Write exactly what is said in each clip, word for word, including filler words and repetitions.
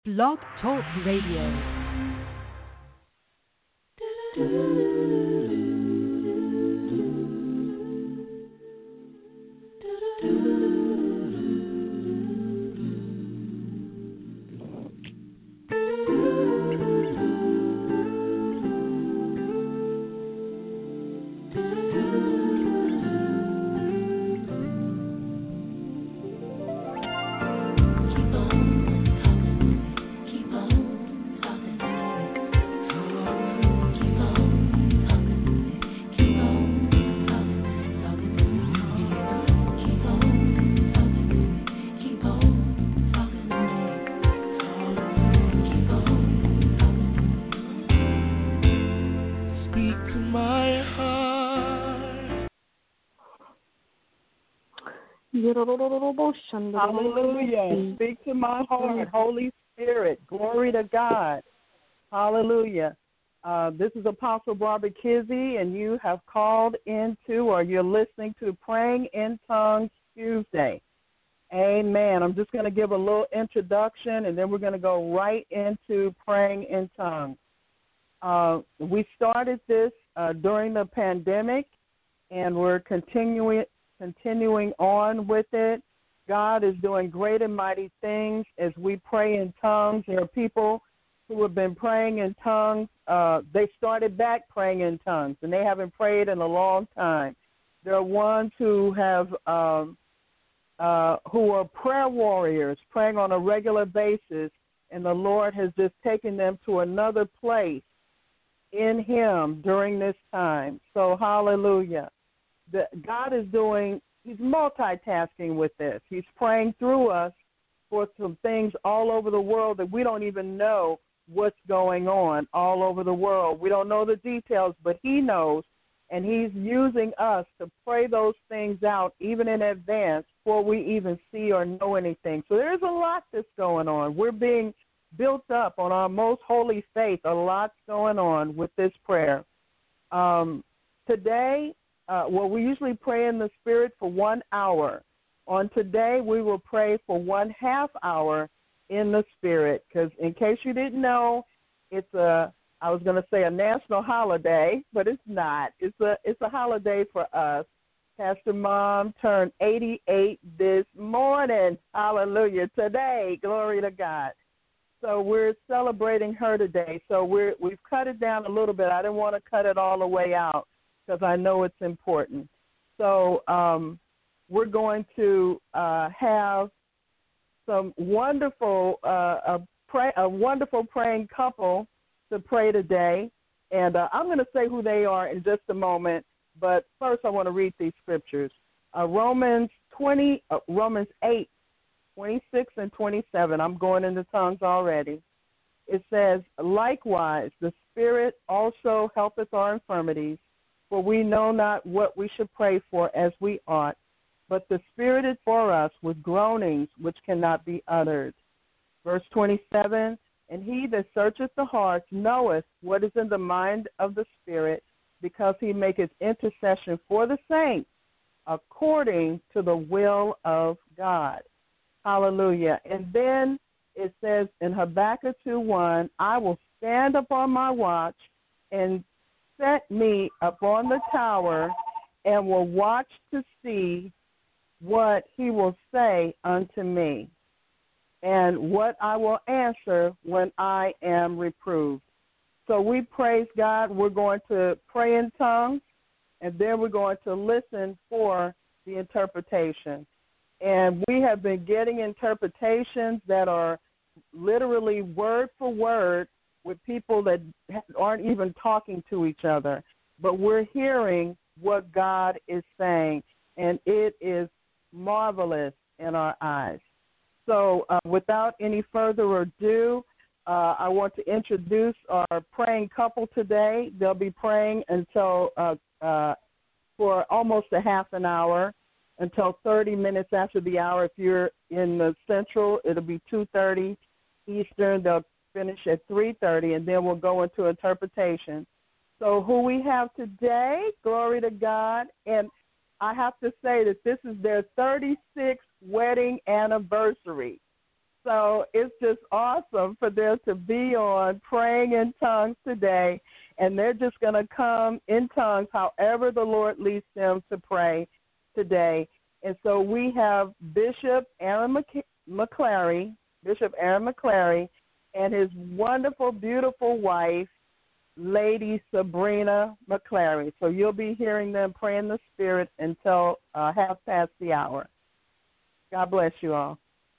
Blog Talk Radio. Hallelujah. Speak to my heart, Holy Spirit. Glory to God. Hallelujah. Uh, this is Apostle Barbara Kizzy, and you have called into, or you're listening to Praying in Tongues Tuesday. Amen. I'm just going to give a little introduction, and then we're going to go right into Praying in Tongues. Uh, we started this uh, during the pandemic, and we're continuing continuing on with it. God is doing great and mighty things as we pray in tongues. There are people who have been praying in tongues. Uh, they started back praying in tongues, and they haven't prayed in a long time. There are ones who have um, uh, who are prayer warriors, praying on a regular basis, and the Lord has just taken them to another place in Him during this time. So, hallelujah. The, God is doing, He's multitasking with this. He's praying through us for some things all over the world that we don't even know what's going on all over the world. We don't know the details, but He knows, and He's using us to pray those things out even in advance before we even see or know anything. So there's a lot that's going on. We're being built up on our most holy faith. A lot's going on with this prayer. Um, today, Uh, well, we usually pray in the Spirit for one hour. On today, we will pray for one half hour in the Spirit, because in case you didn't know, it's a, I was going to say a national holiday, but it's not. It's a, it's a holiday for us. Pastor Mom turned eighty-eight this morning. Hallelujah. Today, glory to God. So we're celebrating her today. So we're, we've cut it down a little bit. I didn't want to cut it all the way out, because I know it's important. So um, we're going to uh, have some wonderful, uh, a, pray, a wonderful praying couple to pray today. And uh, I'm going to say who they are in just a moment. But first I want to read these scriptures. Uh, Romans twenty, uh, Romans eight, twenty-six and twenty-seven. I'm going into tongues already. It says, likewise, the Spirit also helpeth our infirmities, for we know not what we should pray for as we ought, but the Spirit is for us with groanings which cannot be uttered. Verse twenty-seven, and he that searcheth the hearts knoweth what is in the mind of the Spirit, because he maketh intercession for the saints according to the will of God. Hallelujah. And then it says in Habakkuk two one, I will stand upon my watch and set me upon the tower, and will watch to see what he will say unto me, and what I will answer when I am reproved. So we praise God. We're going to pray in tongues, and then we're going to listen for the interpretation. And we have been getting interpretations that are literally word for word with people that aren't even talking to each other. But we're hearing what God is saying, and it is marvelous in our eyes. So uh, without any further ado, uh, I want to introduce our praying couple today. They'll be praying until uh, uh, for almost a half an hour, until thirty minutes after the hour. If you're in the Central, it'll be two thirty Eastern. They'll finish at three thirty, and then we'll go into interpretation. So who we have today, glory to God, and I have to say that this is their thirty-sixth wedding anniversary. So it's just awesome for them to be on Praying in Tongues today, and they're just going to come in tongues however the Lord leads them to pray today. And so we have Bishop Aaron McClary, Bishop Aaron McClary, and his wonderful, beautiful wife, Lady Sabrina McClary. So you'll be hearing them pray in the Spirit until uh, half past the hour. God bless you all.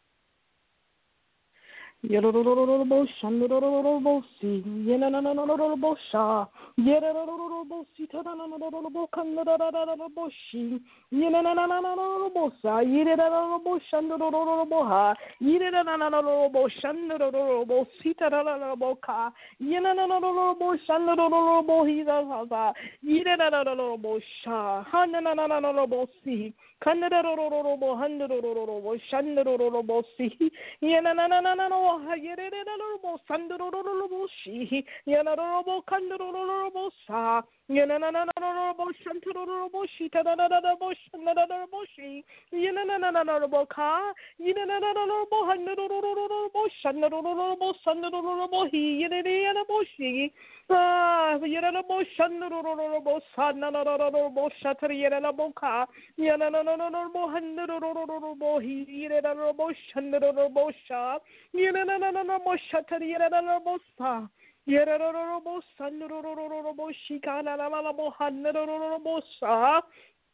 Yerorororobo shandorororobo si yenanananorobo sha yerorororobo si tadananorobo kandararorobo shi yenanananorobo sa yerororobo shandorororobo ha yenanananorobo shandorororobo si tadananorobo ka yenanananorobo shandorororobo hi da yerorororobo sha hananananorobo si kandararorobo handorororobo shandorororobo si yenanananorobo Yererererbo sandorororobo shi yanarorobo kandorororobo sa yananananorobo shantororobo shi tadananorobo shanarorobo shi yananananorobo ka yananananorobo handorororobo shanarorobo sandororobo hi yererererbo shi ah yerererbo shanarorobo sanarorobo shatri yerererbo ka yananananorobo handorororobo hi yerererbo shanarorobo sha Yenanananamo shatari yenananamo sa yerarorobo sanurorobo shikanananamo hanurorobo sa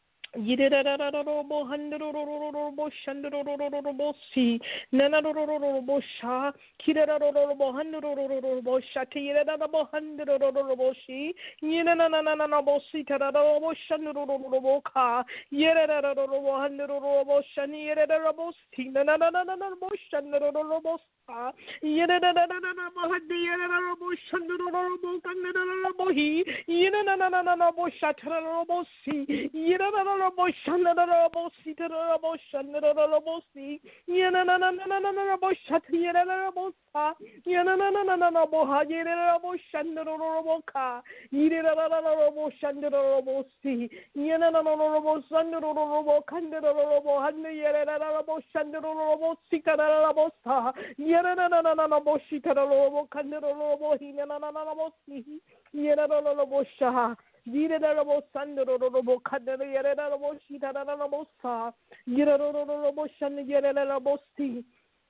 Yidderorobo hundredorobo shandorobo si nanarorobo sha kirarorobo hundredorobo shati yerabo hundredorobo shi yinanananabo si tarorobo shandorobo ka yerarorobo hundredorobo shani yerabo si nanananabo shandorobo sa yerarorobo hundredorobo shandorobo kanarorobo hi yinanananabo shatarorobo si yerarorobo Robo Shandarabo Sitarabo Shandarabo Si Yananananabo Shatirabo Sa Yananananabo Hadirabo Shandarabo Ka Yirabo Shandarabo Si Yanananabo Sandarabo Kandarabo Handarabo Shandarabo Sikarabo Sa Yananananabo Shitarabo Kandarabo Hinananabo Si Yanananabo Shah Yirarabo Sandorobo Kadere Yarabo Shitarabo Sa Yirarabo Shan Yarabo Si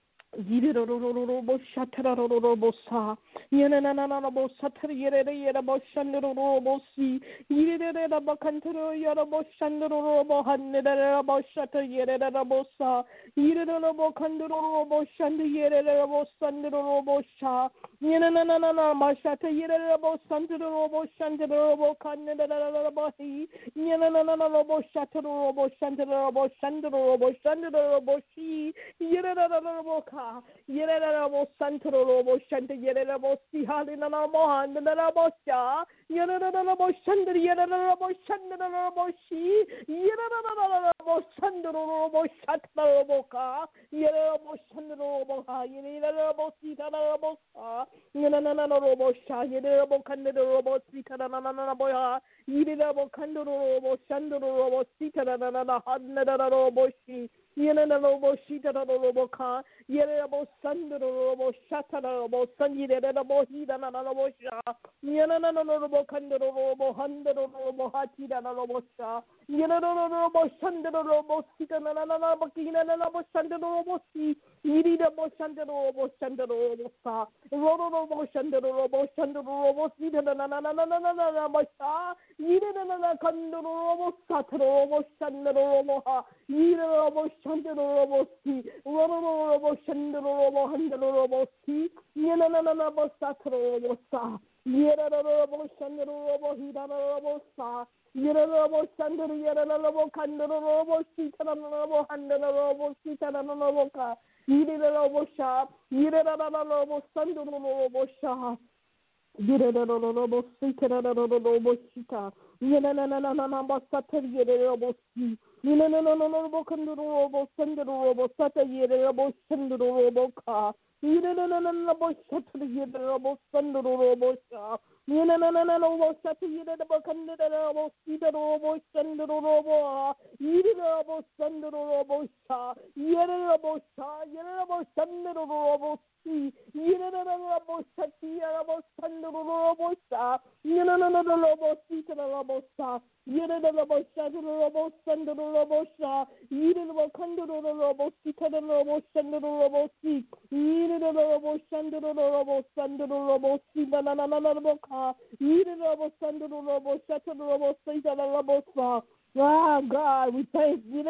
Yirarabo Shatarabo Sa Yanananabo Satar Yarabo Shandorobo Si Yirarabo Cantero Yarabo Shandorobo Handarabo Shatar Yarabo Sa Yirarabo Kandorobo Shand Yarabo Sandorobo Sha Yananana Mashata Yarabo Sandorobo Shandorobo Kandarabo Hi Yanananabo Shatarabo Shandorobo Shandorobo Shandorobo Shi Yarabo Ka Yarabo Santorobo Shanta Yarabo Si Halina Mohan Narabo Sha Yarabo Shandar Yarabo Shandarabo Shi Yarabo Sandorobo Shatarabo Ka Yarabo Shandorobo Ha Yarabo Sitarabo Sa Yanananabo Sha Yarabo Kandorobo Sitarabo Ha Yarabo Kandorobo Shandorobo Sitarana Hadnarabo Shi Yananabo Shitarabo Ka Yarabo Sandorobo Shatarabo Sandirabo Hidanabo Sha Yananabo Kandorobo Handorobo Hatirabo Sha Yananabo Shandorobo Sitanabo Kinanabo Shandorobo Si Yidabo Shandorobo Shandorobo Sa Robo Shandorobo Shandorobo Sitananabo Sha Yidana Kandorobo Satorobo Shandorobo Ha Yidabo Shandorobo Si Robo Shandorobo Handorobo Si Yananabo Satorobo Sa Yerabo Shandorobo Hidanabo Sa Yerabo Shandor Yerabo Kandorobo Sitanabo Handorobo Sitanabo Ka Yidabo Sha Yerabo Sandorobo Sha Yerabo Sitanabo Shita Yananana Satar Yerabo Si Yananana Kandorobo Sandorobo Sata Yerabo Shandorobo Ka Ah, God, we thank you.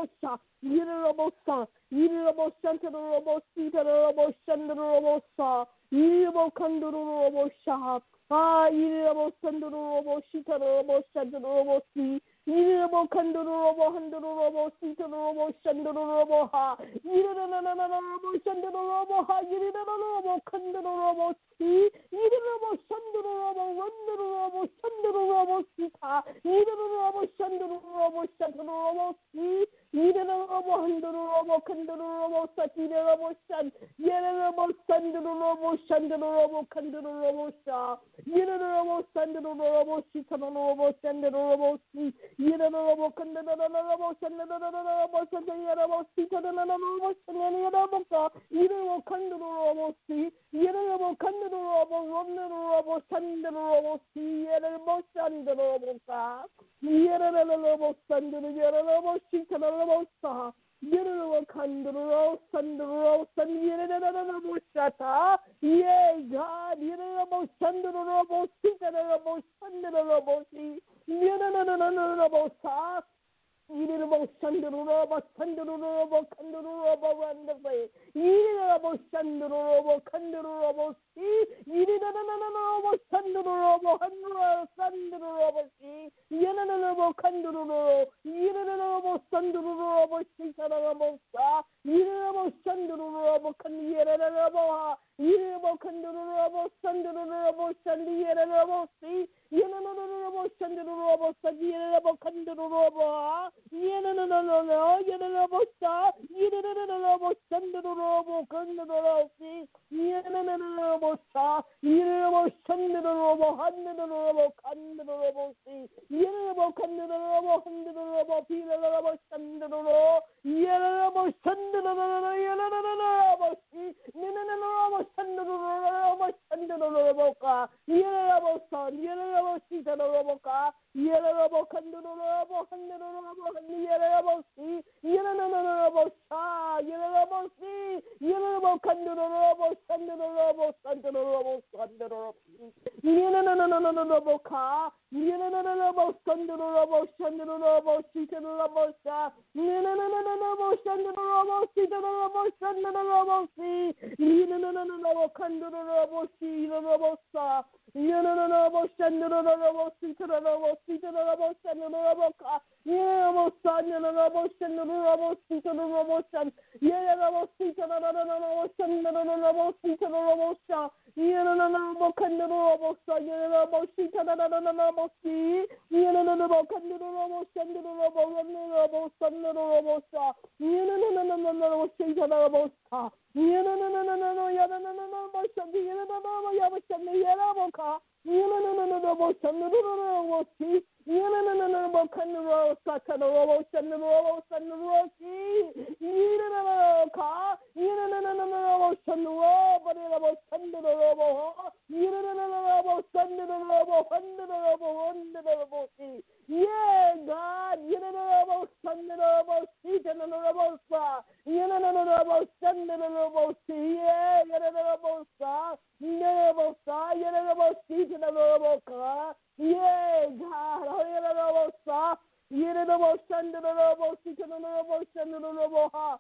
Ah, Yirabo Sandorobo, Shitarobo, Shandorobo, see, Yirabo Kandorobo, Handorobo, Sitorobo, Shandorobo, Ha, Yirabo Shandorobo, Ha, Yirabo Kandorobo, see, Yirabo Shandorobo, Wandorobo, Shandorobo, Sita, Yirabo Shandorobo, Shandorobo, see, Yirabo Handorobo, Kandorobo, Satirabo, Shan, Yirabo Sandorobo, Shandorobo, Kandorobo, Sha. Yidanobo, Sandanobo, Shitanobo, Sandanobo, Yidanobo, Kandanobo, Sandanobo, Sandanobo, Sitanobo, Sandanobo, Yidanobo, Kandanobo, Yidanobo, Kandanobo, Romanobo, Sandanobo, Yidanobo, Sandanobo, Yidanobo, Sandanobo, Shitanobo, Yidanobo, Kandanobo, Sandanobo, Sandanobo, Shata, yea, God, Yidanobo, Sandanobo, Sitanobo, Sandanobo, Yidanobo, Sa, Yidanobo, Sandanobo, Sandanobo, Kandanobo, wonderfully, Yidanobo, Sandanobo, Kandanobo, see, Yidanobo, Sandanobo, Handro, Sandanobo, see, Yidanobo, Kandanobo, Yidanobo, Sandanobo, Sitanobo, Sa, Yidanobo, Sandanobo, Kandanobo, Yidanobo, Kandanobo, Sandanobo, Sandanobo, see, Yidanobo, Sandanobo, Sandanobo, Kandanobo, Yidanobo, Yidanobo, Sa, Yidanobo, Sandanobo, Kandanobo, see, Yidanobo, Sa, Yidanobo, Sandanobo, Handanobo, Kandanobo, see, Yidanobo, Kandanobo, Handanobo, Pilanobo, Sandanobo, Yidanobo, Sandanobo, Yidanobo, see, Yidanobo, Sandanobo, Sandanobo, Ka, Yidanobo, Son, Yidanobo, Sitanobo, Ka, Yidanobo, Kandanobo, Handanobo, Yidanobo, see, Yidanobo, Sa, Yidanobo, see, Yidanobo, Kandanobo, Sandanobo, Sandanobo, Sandanobo, Yidanobo, Ka, Yidanobo, Sandanobo, Sandanobo, Sitanobo, Sa, Yidanobo, Sandanobo, Sitanobo, Sandanobo, see, Yidanobo, Kandanobo, Sitanobo, Sa, Yidanobo, Sandanobo, Sitanobo, Sitanobo, Sandanobo, Ka, Yidanobo, Sandanobo, Sandanobo, Sitanobo, San, Yidanobo, Sitanobo, Sandanobo, Sitanobo, Sa, Yidanobo, Kandanobo, Sa, Yidanobo, Sitanobo, see, Yidanobo, Kandanobo, Sandanobo, Yidanobo, Sandanobo, Sa, Yidanobo, Sitanobo, Sa, Yidanobo, Yidanobo, Sandanobo, Yidanobo, Ka, Yidanobo, Sandanobo, see, Yidanobo, Kandanobo, Satanobo, Sandanobo, Sandanobo, see, Yidanobo, Ka, Yidanobo, Sandanobo, Yidanobo, Sandanobo, Yidanobo, Sandanobo, Sandanobo, Sandanobo, see, yeah, God, Yidanobo, Sandanobo, see, Yidanobo, Sa, Yidanobo, Sandanobo, see, yeah, Yidanobo, Sa, Yidanobo, Sa, Yidanobo, see, Yidanobo, Ka, yeah, God, Yidanobo, Sa, Yidanobo, Sandanobo, see, Yidanobo, Sandanobo, Ha,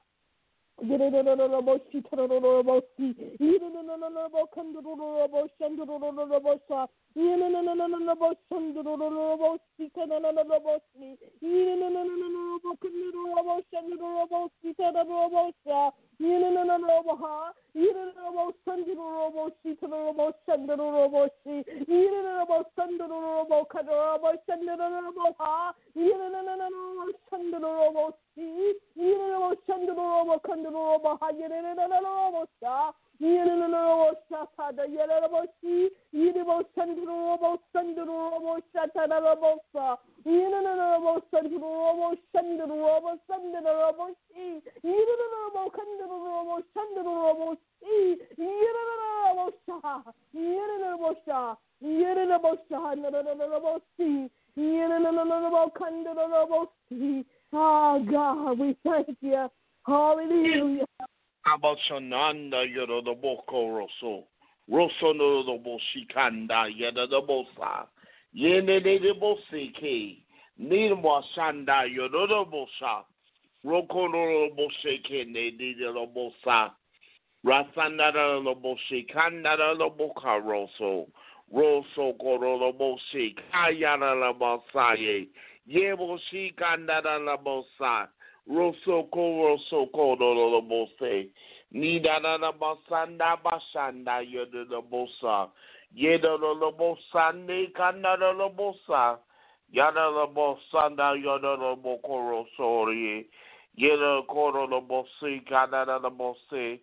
Yidanobo, see, Yidanobo, see, Yidanobo, Kandanobo, Sandanobo, Sa, Yidanobo, Sandanobo, see, Yidanobo, see, Yidanobo, Kandanobo, Sandanobo, see, Yidanobo, Sa, Yidanobo, Ha, Yidanobo, Sandanobo, see, Yidanobo, Sandanobo, see, Yidanobo, Sandanobo, Shandorobo Kadorobo Shandorobo Ha, Yenanamo Shandorobo Si, Yenanamo Shandorobo Kandorobo Ha, Yenanamo Sa, Yenanamo Shatada Yenanamo Si, Yenabo Shandorobo Sandorobo Shatadabo Sa, Yenanamo Sandorobo Shandorobo Sandorobo Si, Yenanamo Kandorobo Shandorobo Si, Yenanamo Sha, Yenanamo Sha, Yenanamo Sha, Yenanamo Si, Yenanamo Kandorobo Si. Oh God, we thank you. Hallelujah. Abashananda yada the boko rosso. Rosso no the boshikanda yada the bosa. Yene de boseke. Nirmo shanda yada the bosa. Roko no bosheke ne de the bosa. Rasanda the boshikanda the boka rosso. Rosso koro the boshik. Ayana la bosaye. Yebo shikanda la bosa. Rosso ko rosso ko do do bose. Nida na na basanda basanda yodo do bosa. Yedo do bosa ne kanda do bosa. Yada do bosanda yodo do boko rosso ri. Yedo ko do bose kanda do bose.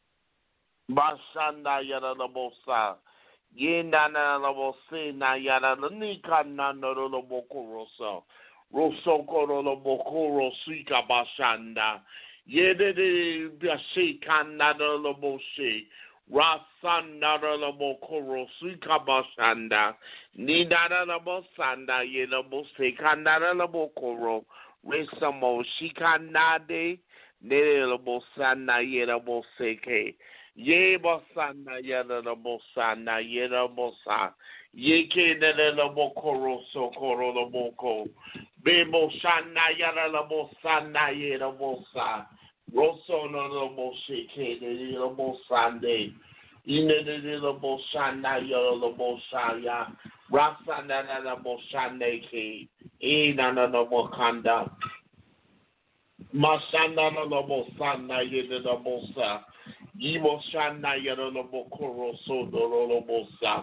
Basanda yada do bosa. Yenda na do bose na yada ni kanda do do boko rosso. Rosso Corolo Bocoro Sika Bashanda, Yede de Bashikanda de Boshe, Rasanda de Bocoro Sika Bashanda, Nida de Bosanda, Yeda Bose Kanda de Bocoro, Resamo Shikanade, Nede Bosanda, Yeda Boseke, Ye Bosanda, Yeda Bosanda, Yeda Bosa, Yeke de Bocoro Socoro de Boco. Bebo shana yara la bosa na yera bosa. Rosso no la bosa ke de la bosa de. Ine de la bosa na yara la bosa ya. Rasa na la bosa ne ke. Ina na la bokanda. Masana na la bosa na yera la bosa. Yimo shana yara la bokoro so do la bosa.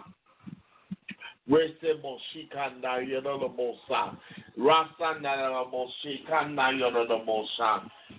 Rese moshikanda yara la bosa. Rasa na moshikanda yara la bosa.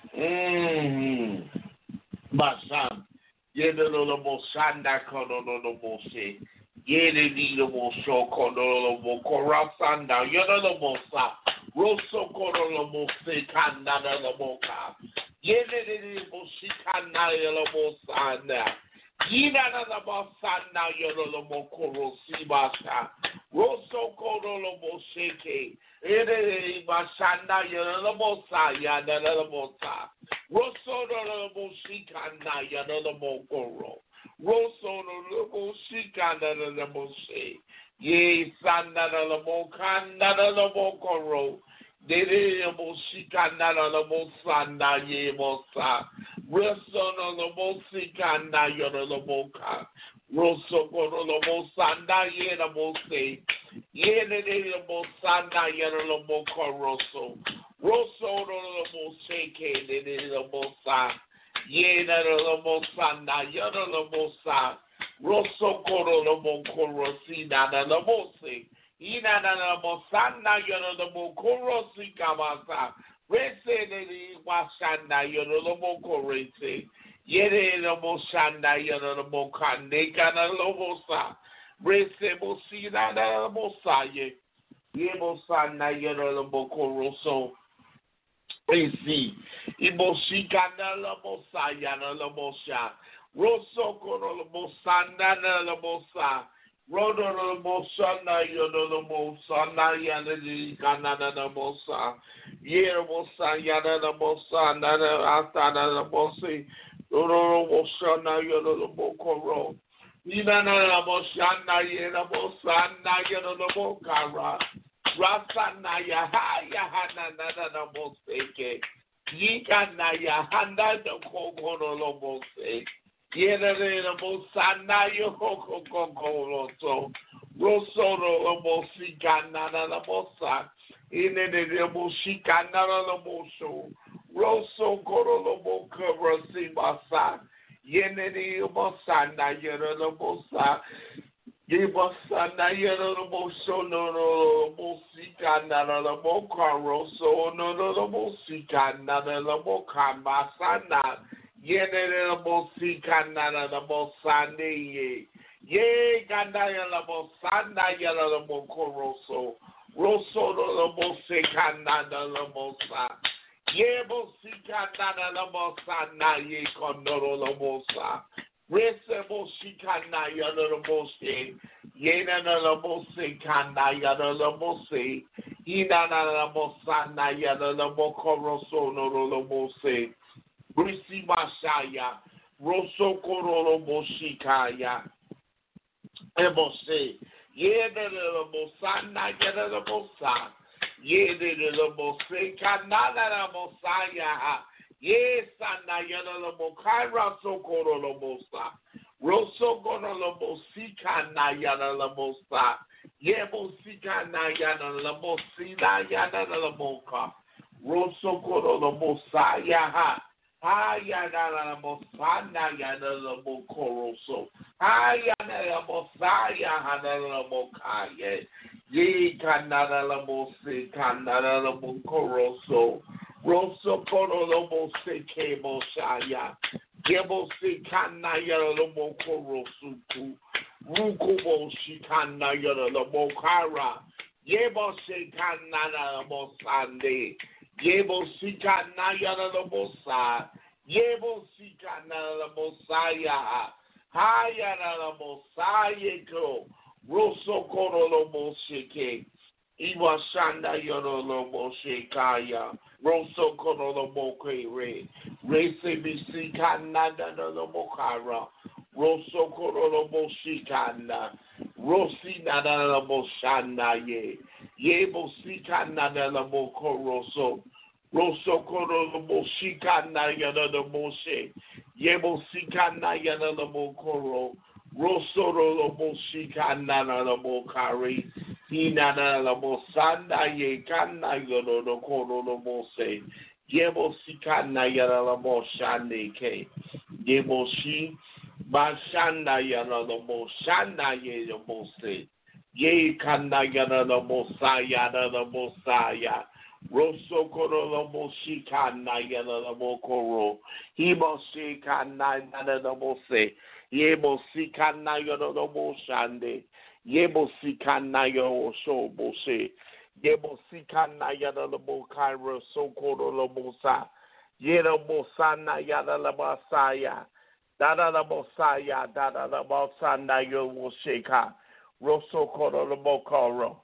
Hmm. Basam. Yede la bosa na kono la bosa. Yede ni la bosa kono la bosa. Rasa na yara la bosa. Rosso kono la bosa kanda la bosa. Yede ni moshikanda yara la bosa na. Yina na bosa na yara la bosa sibasa. Rosso kono la bosa ke. Ere basanda yara la bosa ya na la bosa. Rosso la bosa kana yara la bosa. Rosso la bosa kana la bosa. Ye sanda la bosa na la bosa. Dere la bosa kana la bosa na ye bosa. Rosso la bosa kana yara la bosa. Rosso kono la bosa na ye la bosa. Yene de la bosa na yara la bosa rosso. Rosso la bosa ke de la bosa. Yene de la bosa na yara la bosa. Rosso kono la bosa rossi na la bosa. Ina na la bosa na yara la bosa rossi kabasa. Rese de bosa na yara la bosa rese. Yene la bosa na yara la bosa neka na la bosa. Rese bosina na bosa ye. Ye bosa na yara la bosa rosso. Esi. Iboshika na la bosa yana la bosa. Rosso kono la bosa na la bosa. Rodo la bosa na yara la bosa na yana di kana na la bosa. Ye bosa yana la bosa na la ata na la bosa. Rodo bosa na yara la bosa ro. Nina na la bosa na yara bosa na yara la bosa. Rasa na ya ha ya ha na na na na bosa ke. Yika na ya handa do koko no lo bosa. Yena na bosa na yo koko koko lo so. Rosso lo bosi kana na la bosa. Ine de de bosi kana na la boso. Rosso koro lo boka rosi basa. Yene de bosa na yera lo bosa. Yebosana Yellow So no no Bosika Nana Boka Rosso no no Bosika Nana Boka Masana Yene Bosika Nana Bosande Ye Gandaya Bosana Yellow Boko Rosso Rosso no Bosika Nana Bosa Ye Bosika Nana Bosana Ye Condoro Bosa Resebo shikana yana lobose, yena na lobose kana yana lobose, ina na lobosa na yana loboko roso no lobose, brisi mashaya, roso koro loboshikaya, ebose, yena lobosa na yana lobosa, yena lobose kana na lobosaya. Yes, na yana lo mokaira so koro lo mosa. Roso kono lo mosika na yana lo mosa. Ye mosika na yana lo mosi na yana lo moka. Roso kono lo mosa ya ha. Ha yana lo mosa na yana lo mokoro so. Ha yana lo mosa ya ha na lo moka ye. Ye kana lo mosi kana lo mokoro so. Rosso Kono Lobo Se Kebo Shaya, Gebo Se Kana Yara Lobo Koro Suku, Rukubo Shikana Yara Lobo Kara, Yebo Se Kana Lobo Sande, Yebo Sikana Yara Lobo Sa, Yebo Sikana Lobo Saya, Hayara Lobo Sayeko, Rosso Kono Lobo Shike, Iwa Shanda Yara Lobo Shikaya. Rosso Kono Moke Re, Race B C Canada the Mokara, Rosso Kono Moshikana, Rossi Nada Moshana Ye, Yebo Sikana la Moko Rosso, Rosso Kono Moshikana Yana the Moshe, Yebo Sikana Yana the Mokoro, Rosso Moshikana la Mokari. Inana la mosanda ye kana yono no kono no mose. Yebo sikana yana la moshande ke. Yebo shi bashanda yana la moshanda ye no mose. Ye kana yana la mosaya la mosaya. Rosso kono la moshikana yana la mokoro. Himo shikana yana la mose. Yebo sikana yana la moshande. Yebo sikana yo so bose. Yebo sikana yada la bokaira so kodo la bosa. Yeda bosana yada la basaya. Dada la bosaya, dada la bosana yo wosheka. Roso kodo la bokoro.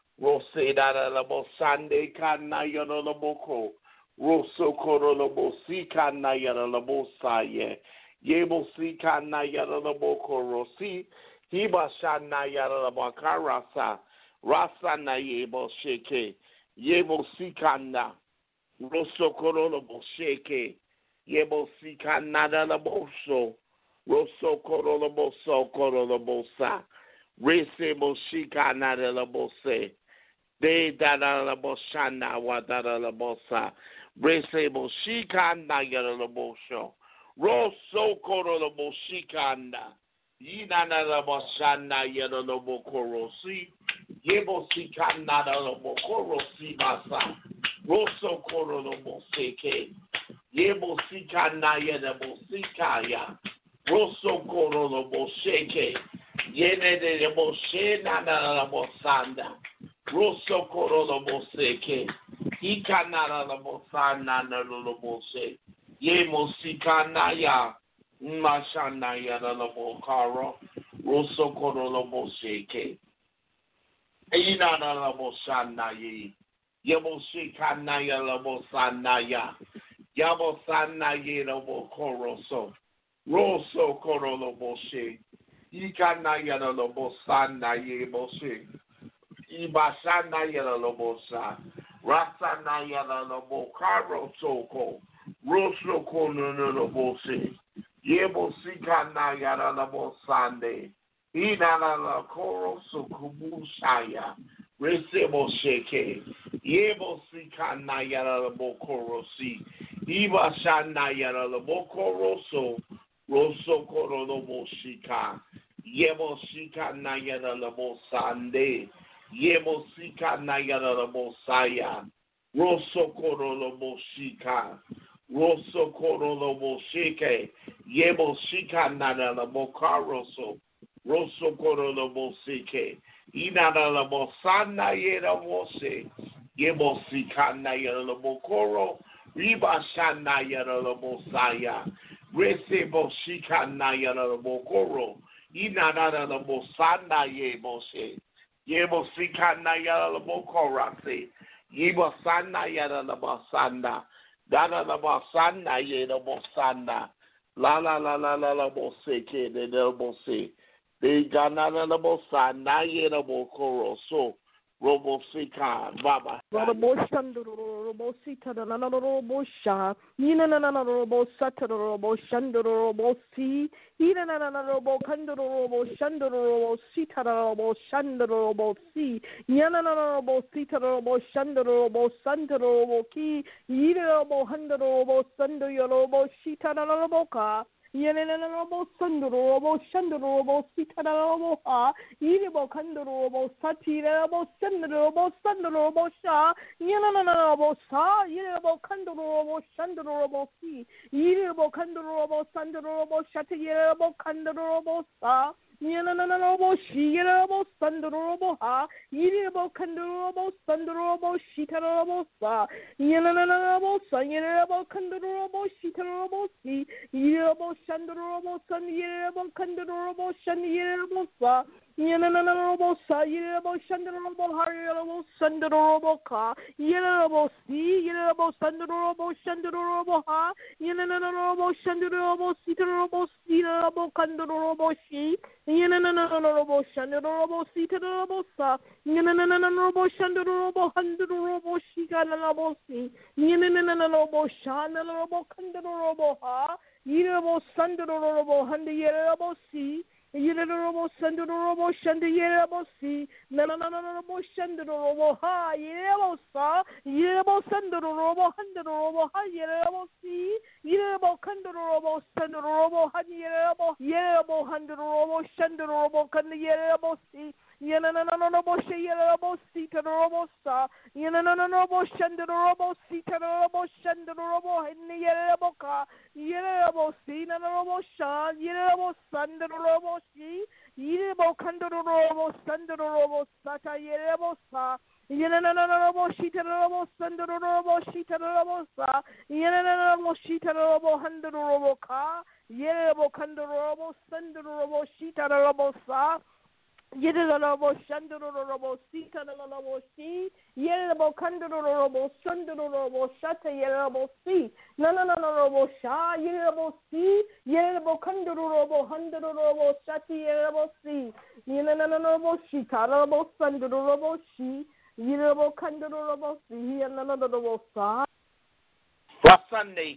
Rose dada la bosande kana yada la boko. Roso kodo la bosikana yada la bosaya. Yebo sikana yada la boko rosi. Hiba shana yara bakarasa, rasa na yebo sheke, yebo sikanda, roso korolo bo sheke, yebo sikanda la boso, roso korolo bo so korolo bosa, rese bo shikana la bose, de dada la boshana wa dada la bosa, rese bo shikanda yara la bosho, roso korolo bo shikanda. Yinana la boshana yero no bokorosi, yebo sikana la bokorosi basa, roso koro no boseke, yebo sikana yero bosikaya, roso koro no boseke, yene de boshena la bosanda, roso koro no boseke, ikana la bosana no bose, yemo sikana ya. Mashana yada la bokaro, roso koro la boseke. Ina na la bosana ye, yabo shikana ya la bosana ya, yabo sana ye la bokoro so, roso koro la boshe, ikana yada la bosana ye boshe, ibashana yada la bosa, rasana yada la bokaro soko, roso koro la boshe. Yebo sikana yara la bosande. Ina la koro sukubushaya. Resebo sheke. Yebo sikana yara la bokoro si. Iba shana yara la bokoro so. Roso koro lo boshika. Yebo Shika Nayana Labo Sande. Yebo Sika Nayana Labo Saya. Rosso Koro Lobo Shika. Rosso Koro Lobo Shike. Yebo Shika Nana Labo Caroso. Rosso Koro Lobo Sike. Inana Labo Sana Yera Wose. Yebo Sika Nayana Labo Koro. Riba Shana Yara Labo Saya. Resebo Shika Nayana Labo Koro. Inana Labo Sana Yebo Se. Yebo Sika Nayana Labo Korase. Yebo Sana Yara Labo Sanda. Dana Labo Sana Yera Labo Sanda. La la la la la Labo Seke. De Labo Se. De Gana Labo Sana Yera Labo Koro. So. Robo Sika, Baba. Robo Shandro, Robo Sita, Robo Sha, Nina Robo Sata, Robo Shandro, Robo Si, Ina Robo Kandro, Robo Shandro, Robo Sita, Robo Shandro, Robo Si, Yana Robo Sita, Robo Shandro, Robo Santa, Robo Ki, Ina Robo Handro, Robo Sando, Robo Sita, Robo Ka. Yenenabo Sandrobo Shandrobo Sitarabo Ha, Iribo Kandrobo Satirabo Sandrobo Sandrobo Sha, Yenanabo Sa, Yeribo Kandrobo Shandrobo Si, Iribo Kandrobo Sandrobo Shatayerabo Kandrobo Sa. Yananabo Shirabo Sandrobo Ha, Yiribo Kandrobo Sandrobo Shitarabo Sa, Yananabo Sanyerabo Kandrobo Shitarabo Si, Yiribo Shandrobo San Yiribo Kandrobo Shan Yiribo Sa, Yananabo Sa, Yiribo Shandrobo Harabo Sandrobo Ka, Yiribo Si, Yiribo Sandrobo Shandrobo Ha, Yananabo Shandrobo Sitarabo Sitarabo Kandrobo Shi. Yananabo Shandrobo Sitarabo Sa, Yananabo Shandrobo Handrobo Shikanabo Si, Yananabo Shanabo Kandrobo Ha, Yirabo Sandrobo Handierabo Si. Yirabo Sandrobo Shandierabo Si, Nananabo Shandrobo Ha, Yirabo Sa, Yirabo Sandrobo Handrobo Ha, Yirabo Si, Yirabo Kandrobo Sandrobo Handierabo, Yerabo Handrobo Shandrobo Kandierabo Si. Yananabo Shayerabo Sitarabo Sa, Yananabo Shandrobo Sitarabo Shandrobo Henierabo Ka, Yerabo Sinanabo Shan, Yerabo Sandrobo Shi, Yerabo Kandrobo Sandrobo Sata Yerabo Sa. Yananabo Shitarabo Sandrobo Shitarabo Sa, Yananabo Shitarabo Handrobo Ka, Yerabo Kandrobo Sandrobo Shitarabo Sa. Yedabo Shandorobo Sita Robo Si, Yedabo Kandorobo Shandorobo Shata Yedabo Si, Nananorobo Sha, Yedabo Si, Yedabo Kandorobo Handorobo Shati Yedabo Si, Yananorobo Shita Robo Sandorobo Shi, Yedabo Kandorobo Si, Yananorobo Sa. Rasane.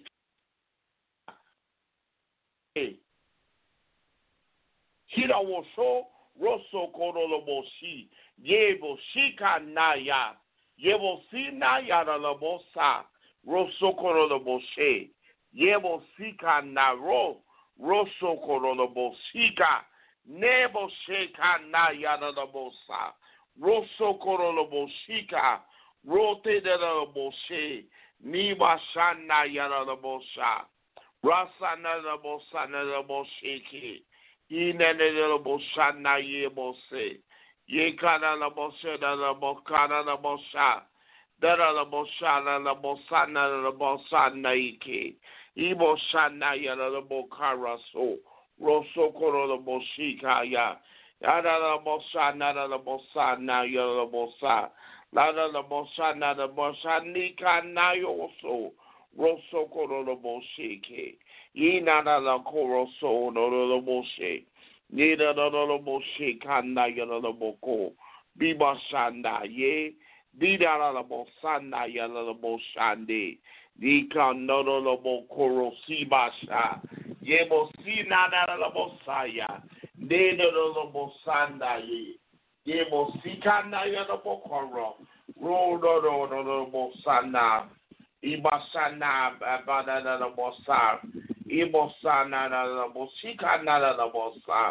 Hirawo Sho. Rosso Koroloboshi, Yebo Shika Naya, Yebo Sina Yara Labosa, Rosso Koroloboshe, Yebo Sika Naro, Rosso Koroloboshika, Nebo Sheka Naya Labosa, Rosso Koroloboshika, Rote de Laboshe, Niba Shana Yara Labosha, Rasana Labosa Laboshiki. Inenelabo Shana Yebose, Yekana la Bosha, la Bocana la Bosha, Dara la Boshana la Bosana la Bosana Ike, Ibo Shana Yala la Bocara so, Rosso Coro la Boshikaya, Yada la Bosana la Bosana Yala Bosa, Lada la Bosana la Bosanika Nayoso, Rosso Coro la Boshike. Yinana la Coro so no la Boshe, Nida la Boshe Kana Yala la Boko, Biba Shanda ye, Dida la Bosana Yala la Boshande, Dika no la Bokoro Sibasha, Yebo Sina la Bosaya, Nida la Bosanda ye, Yebo Sikana Yala Bokoro, Rodo la Bosana, Ibasana Bada la Bosa. Ibosana la Bosika Nala la Bosa,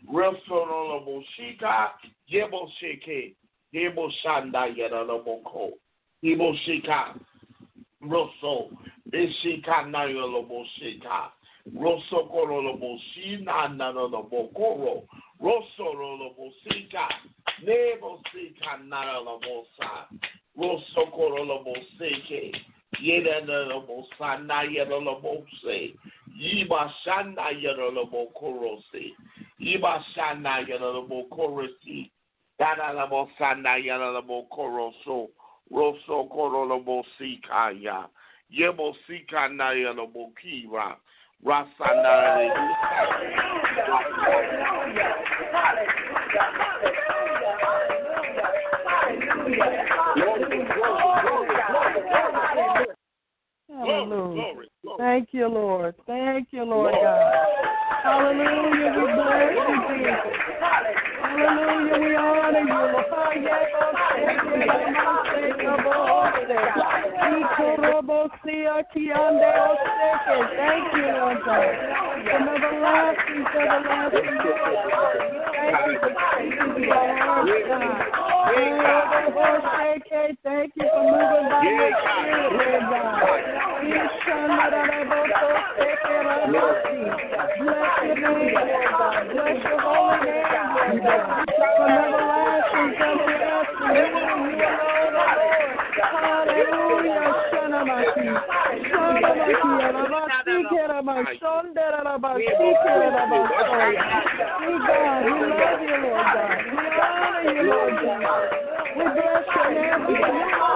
Rosololo Moshika, Yebo Sheke, Yebo Shanda Yadalaboko, Yebo Shika, Rosso, Bishika Nayolo Moshika, Rosso Korolo Moshina Nanolo Bokoro, Rosso Rolo Mosika, Nebo Sika Nala Mosa, Rosso Korolo Moseke, Yeda Mosa Nayala Mose, Yiba Shana Yadala Bokorose, Yiba Shana Yadala Bokorosi, Dada Mosana Yadala Bokoroso, Rosso Korolo Mosikaya, Yebo Sika Nayala Bokira, Rasana. Hallelujah. Thank you, Lord. Thank you, Lord God. Hallelujah. We bless you, Jesus. Hallelujah. We honor you, Lord. Thank you, Lord God. From everlasting to everlasting. Thank you for keeping me, Lord God. Thank you for moving by your spirit, Lord God. Bless your name, Lord God. Bless your holy name, Lord God. From everlasting to everlasting, you alone, Lord. Hallelujah. Shanamaki. Shanamaki. Alabasi Kerama. Shondera Alabasi Kerama. We God, we love you, Lord God. We honor you, Lord God. We bless your name. We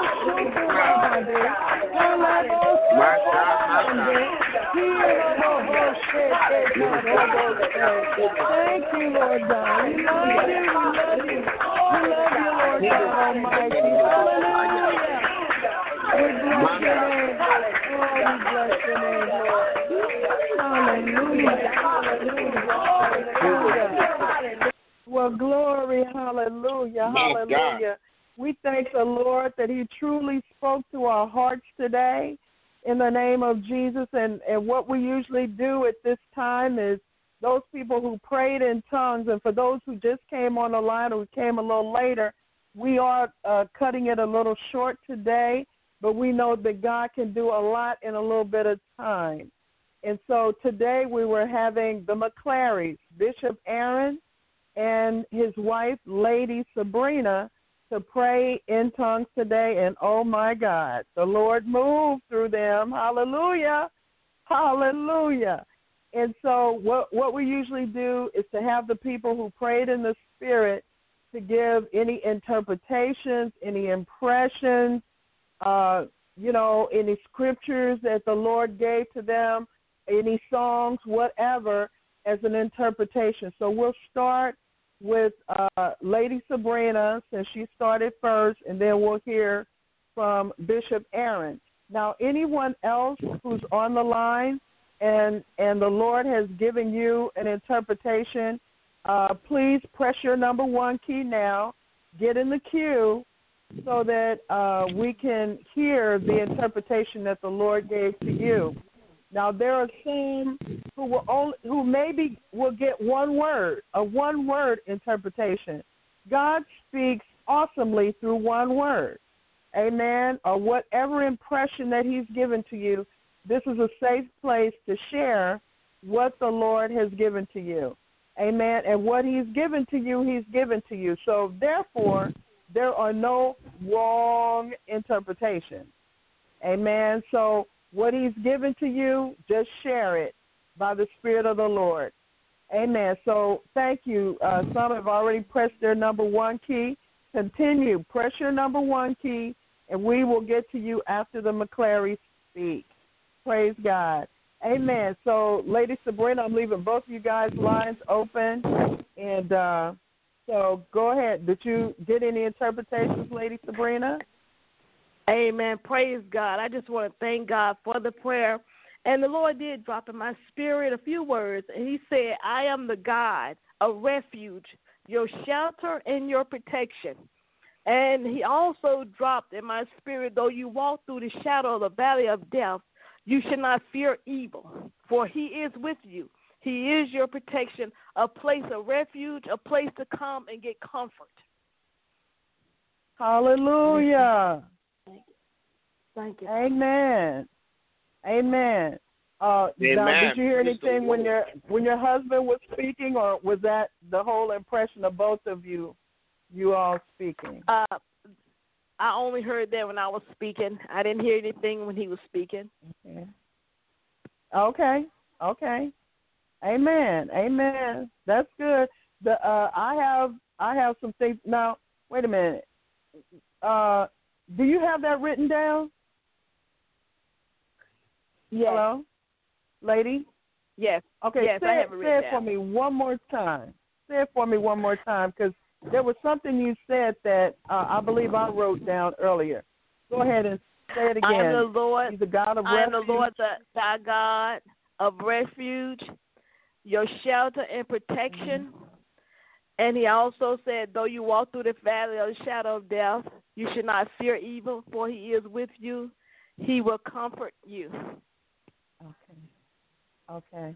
Thank you, Lord God. We love you. We love you. We love you, Lord God Almighty. Hallelujah. We bless your name. Oh, we bless your name, Lord. Hallelujah. Hallelujah. Hallelujah. Well, glory. Hallelujah. Hallelujah. We thank the Lord that he truly spoke to our hearts today in the name of Jesus. And, and what we usually do at this time is those people who prayed in tongues, and for those who just came on the line or came a little later, we are uh, cutting it a little short today, but we know that God can do a lot in a little bit of time. And so today we were having the McClarys, Bishop Aaron and his wife, Lady Sabrina, to pray in tongues today, and oh my God, the Lord moved through them. Hallelujah. Hallelujah. And so what what we usually do is to have the people who prayed in the Spirit to give any interpretations, any impressions, uh, you know, any scriptures that the Lord gave to them, any songs, whatever, as an interpretation. So we'll start with uh, Lady Sabrina, since she started first, and then we'll hear from Bishop Aaron. Now, anyone else who's on the line and and the Lord has given you an interpretation, uh, please press your number one key now, get in the queue so that uh, we can hear the interpretation that the Lord gave to you. Now, there are some who will only, who maybe will get one word, a one-word interpretation. God speaks awesomely through one word, amen, or whatever impression that he's given to you. This is a safe place to share what the Lord has given to you, amen, and what he's given to you, he's given to you. So, therefore, there are no wrong interpretations, amen. So, what he's given to you, just share it by the Spirit of the Lord. Amen. So thank you. Uh, some have already pressed their number one key. Continue. Press your number one key, and we will get to you after the McClarys speak. Praise God. Amen. So, Lady Sabrina, I'm leaving both of you guys' lines open. And uh, so go ahead. Did you get any interpretations, Lady Sabrina? Amen. Praise God. I just want to thank God for the prayer. And the Lord did drop in my spirit a few words. And he said, I am the God, a refuge, your shelter and your protection. And he also dropped in my spirit, though you walk through the shadow of the valley of death, you should not fear evil, for he is with you. He is your protection, a place of refuge, a place to come and get comfort. Hallelujah. Thank you. Amen. Amen. Uh, Amen. Now, did you hear Praise the anything when Lord. your when your husband was speaking, or was that the whole impression of both of you, you all speaking? Uh, I only heard that when I was speaking. I didn't hear anything when he was speaking. Okay. Okay. Okay. Amen. Amen. That's good. The uh, I have I have some things now. Wait a minute. Uh, do you have that written down? Yes. Hello, lady. Yes. Okay. Yes, say I it, have it say written it for down. me one more time. Say it for me one more time, because there was something you said that uh, I believe I wrote down earlier. Go ahead and say it again. I am the Lord. He's the God of I am refuge. the Lord, the, thy God of refuge, your shelter and protection. Mm-hmm. And he also said, though you walk through the valley of the shadow of death, you should not fear evil, for he is with you. He will comfort you. Okay. Okay.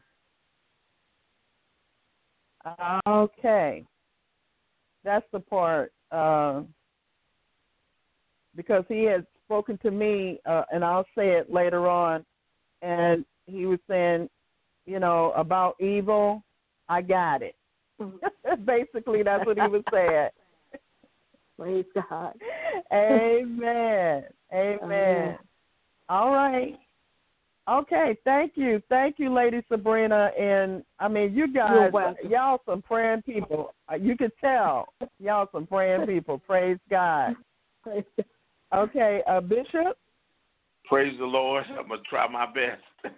Uh, okay. That's the part, uh, because he had spoken to me, uh, and I'll say it later on, and he was saying, you know, about evil, I got it. Basically, that's what he was saying. Praise God. Amen. Amen. Amen. All right. Okay, thank you. Thank you, Lady Sabrina. And, I mean, you guys, y'all some praying people. You could tell. Y'all some praying people. Praise God. Okay, uh, Bishop? Praise the Lord. I'm going to try my best.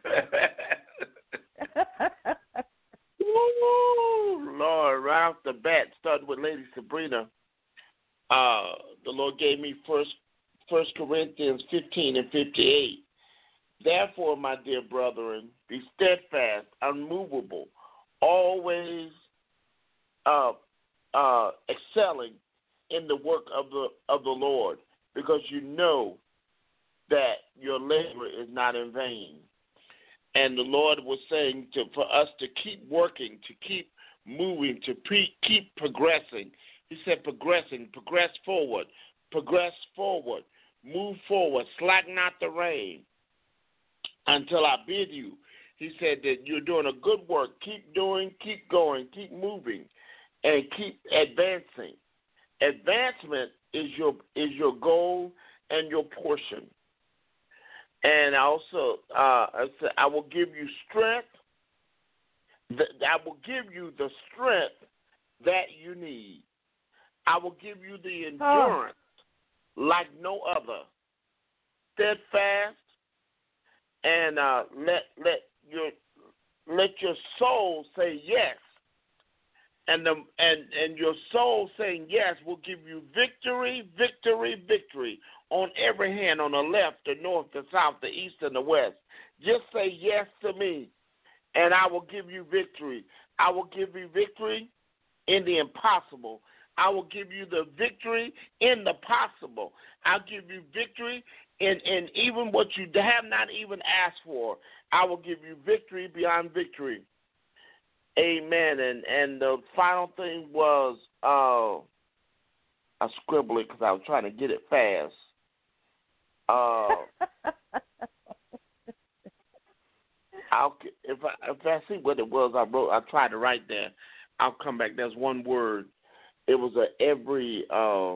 Woo, Lord, right off the bat, starting with Lady Sabrina, uh, the Lord gave me first, First Corinthians fifteen and fifty-eight. Therefore, my dear brethren, be steadfast, unmovable, always uh, uh, excelling in the work of the of the Lord, because you know that your labor is not in vain. And the Lord was saying to, for us to keep working, to keep moving, to pre, keep progressing. He said progressing, progress forward, progress forward, move forward, slack not the rein until I bid you. He said that you're doing a good work. Keep doing, keep going, keep moving, and keep advancing. Advancement is your is your goal and your portion. And also, uh, I said, I will give you strength. I will give you the strength that you need. I will give you the endurance oh. like no other. Steadfast, and uh, let let your let your soul say yes. And the and and your soul saying yes will give you victory, victory, victory on every hand, on the left, the north, the south, the east, and the west. Just say yes to me, and I will give you victory. I will give you victory in the impossible. I will give you the victory in the possible. I'll give you victory in, in even what you have not even asked for. I will give you victory beyond victory. Amen. And and the final thing was, uh, I scribbled it because I was trying to get it fast. Uh, I'll if I if I see what it was, I wrote. I tried to write there. I'll come back. There's one word. It was a every uh,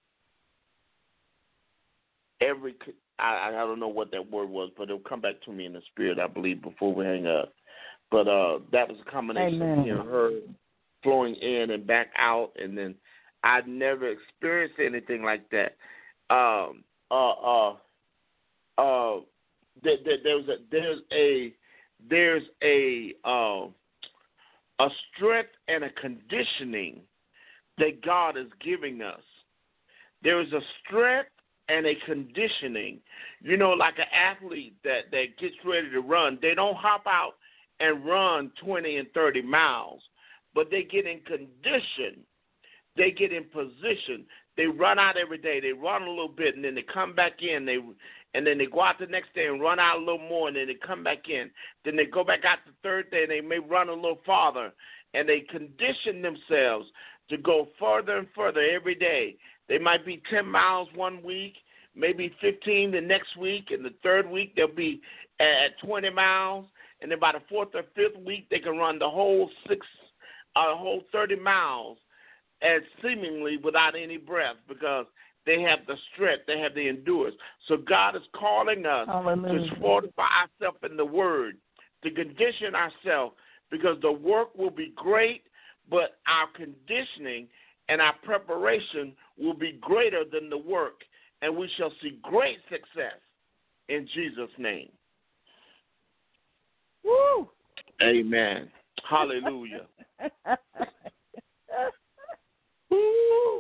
every. I I don't know what that word was, but it'll come back to me in the spirit, I believe, before we hang up. But uh, that was a combination Amen. of you know, her flowing in and back out, and then I'd never experienced anything like that. Um, uh, uh, uh, there, there, there's a there's a there's a uh, a strength and a conditioning that God is giving us. There is a strength and a conditioning. You know, like an athlete that, that gets ready to run, they don't hop out and run twenty and thirty miles, but they get in condition. They get in position. they run out every day. They run a little bit, and then they come back in. They and then they go out the next day and run out a little more, and then they come back in. Then they go back out the third day, and they may run a little farther, and they condition themselves to go further and further every day. They might be ten miles one week, maybe fifteen the next week, and the third week they'll be at twenty miles, and then by the fourth or fifth week they can run the whole six, uh, whole thirty miles, as seemingly without any breath, because they have the strength, they have the endurance. So God is calling us Hallelujah. to fortify ourselves in the Word, to condition ourselves, because the work will be great, but our conditioning and our preparation will be greater than the work, and we shall see great success in Jesus' name. Woo! Amen. Hallelujah. Woo!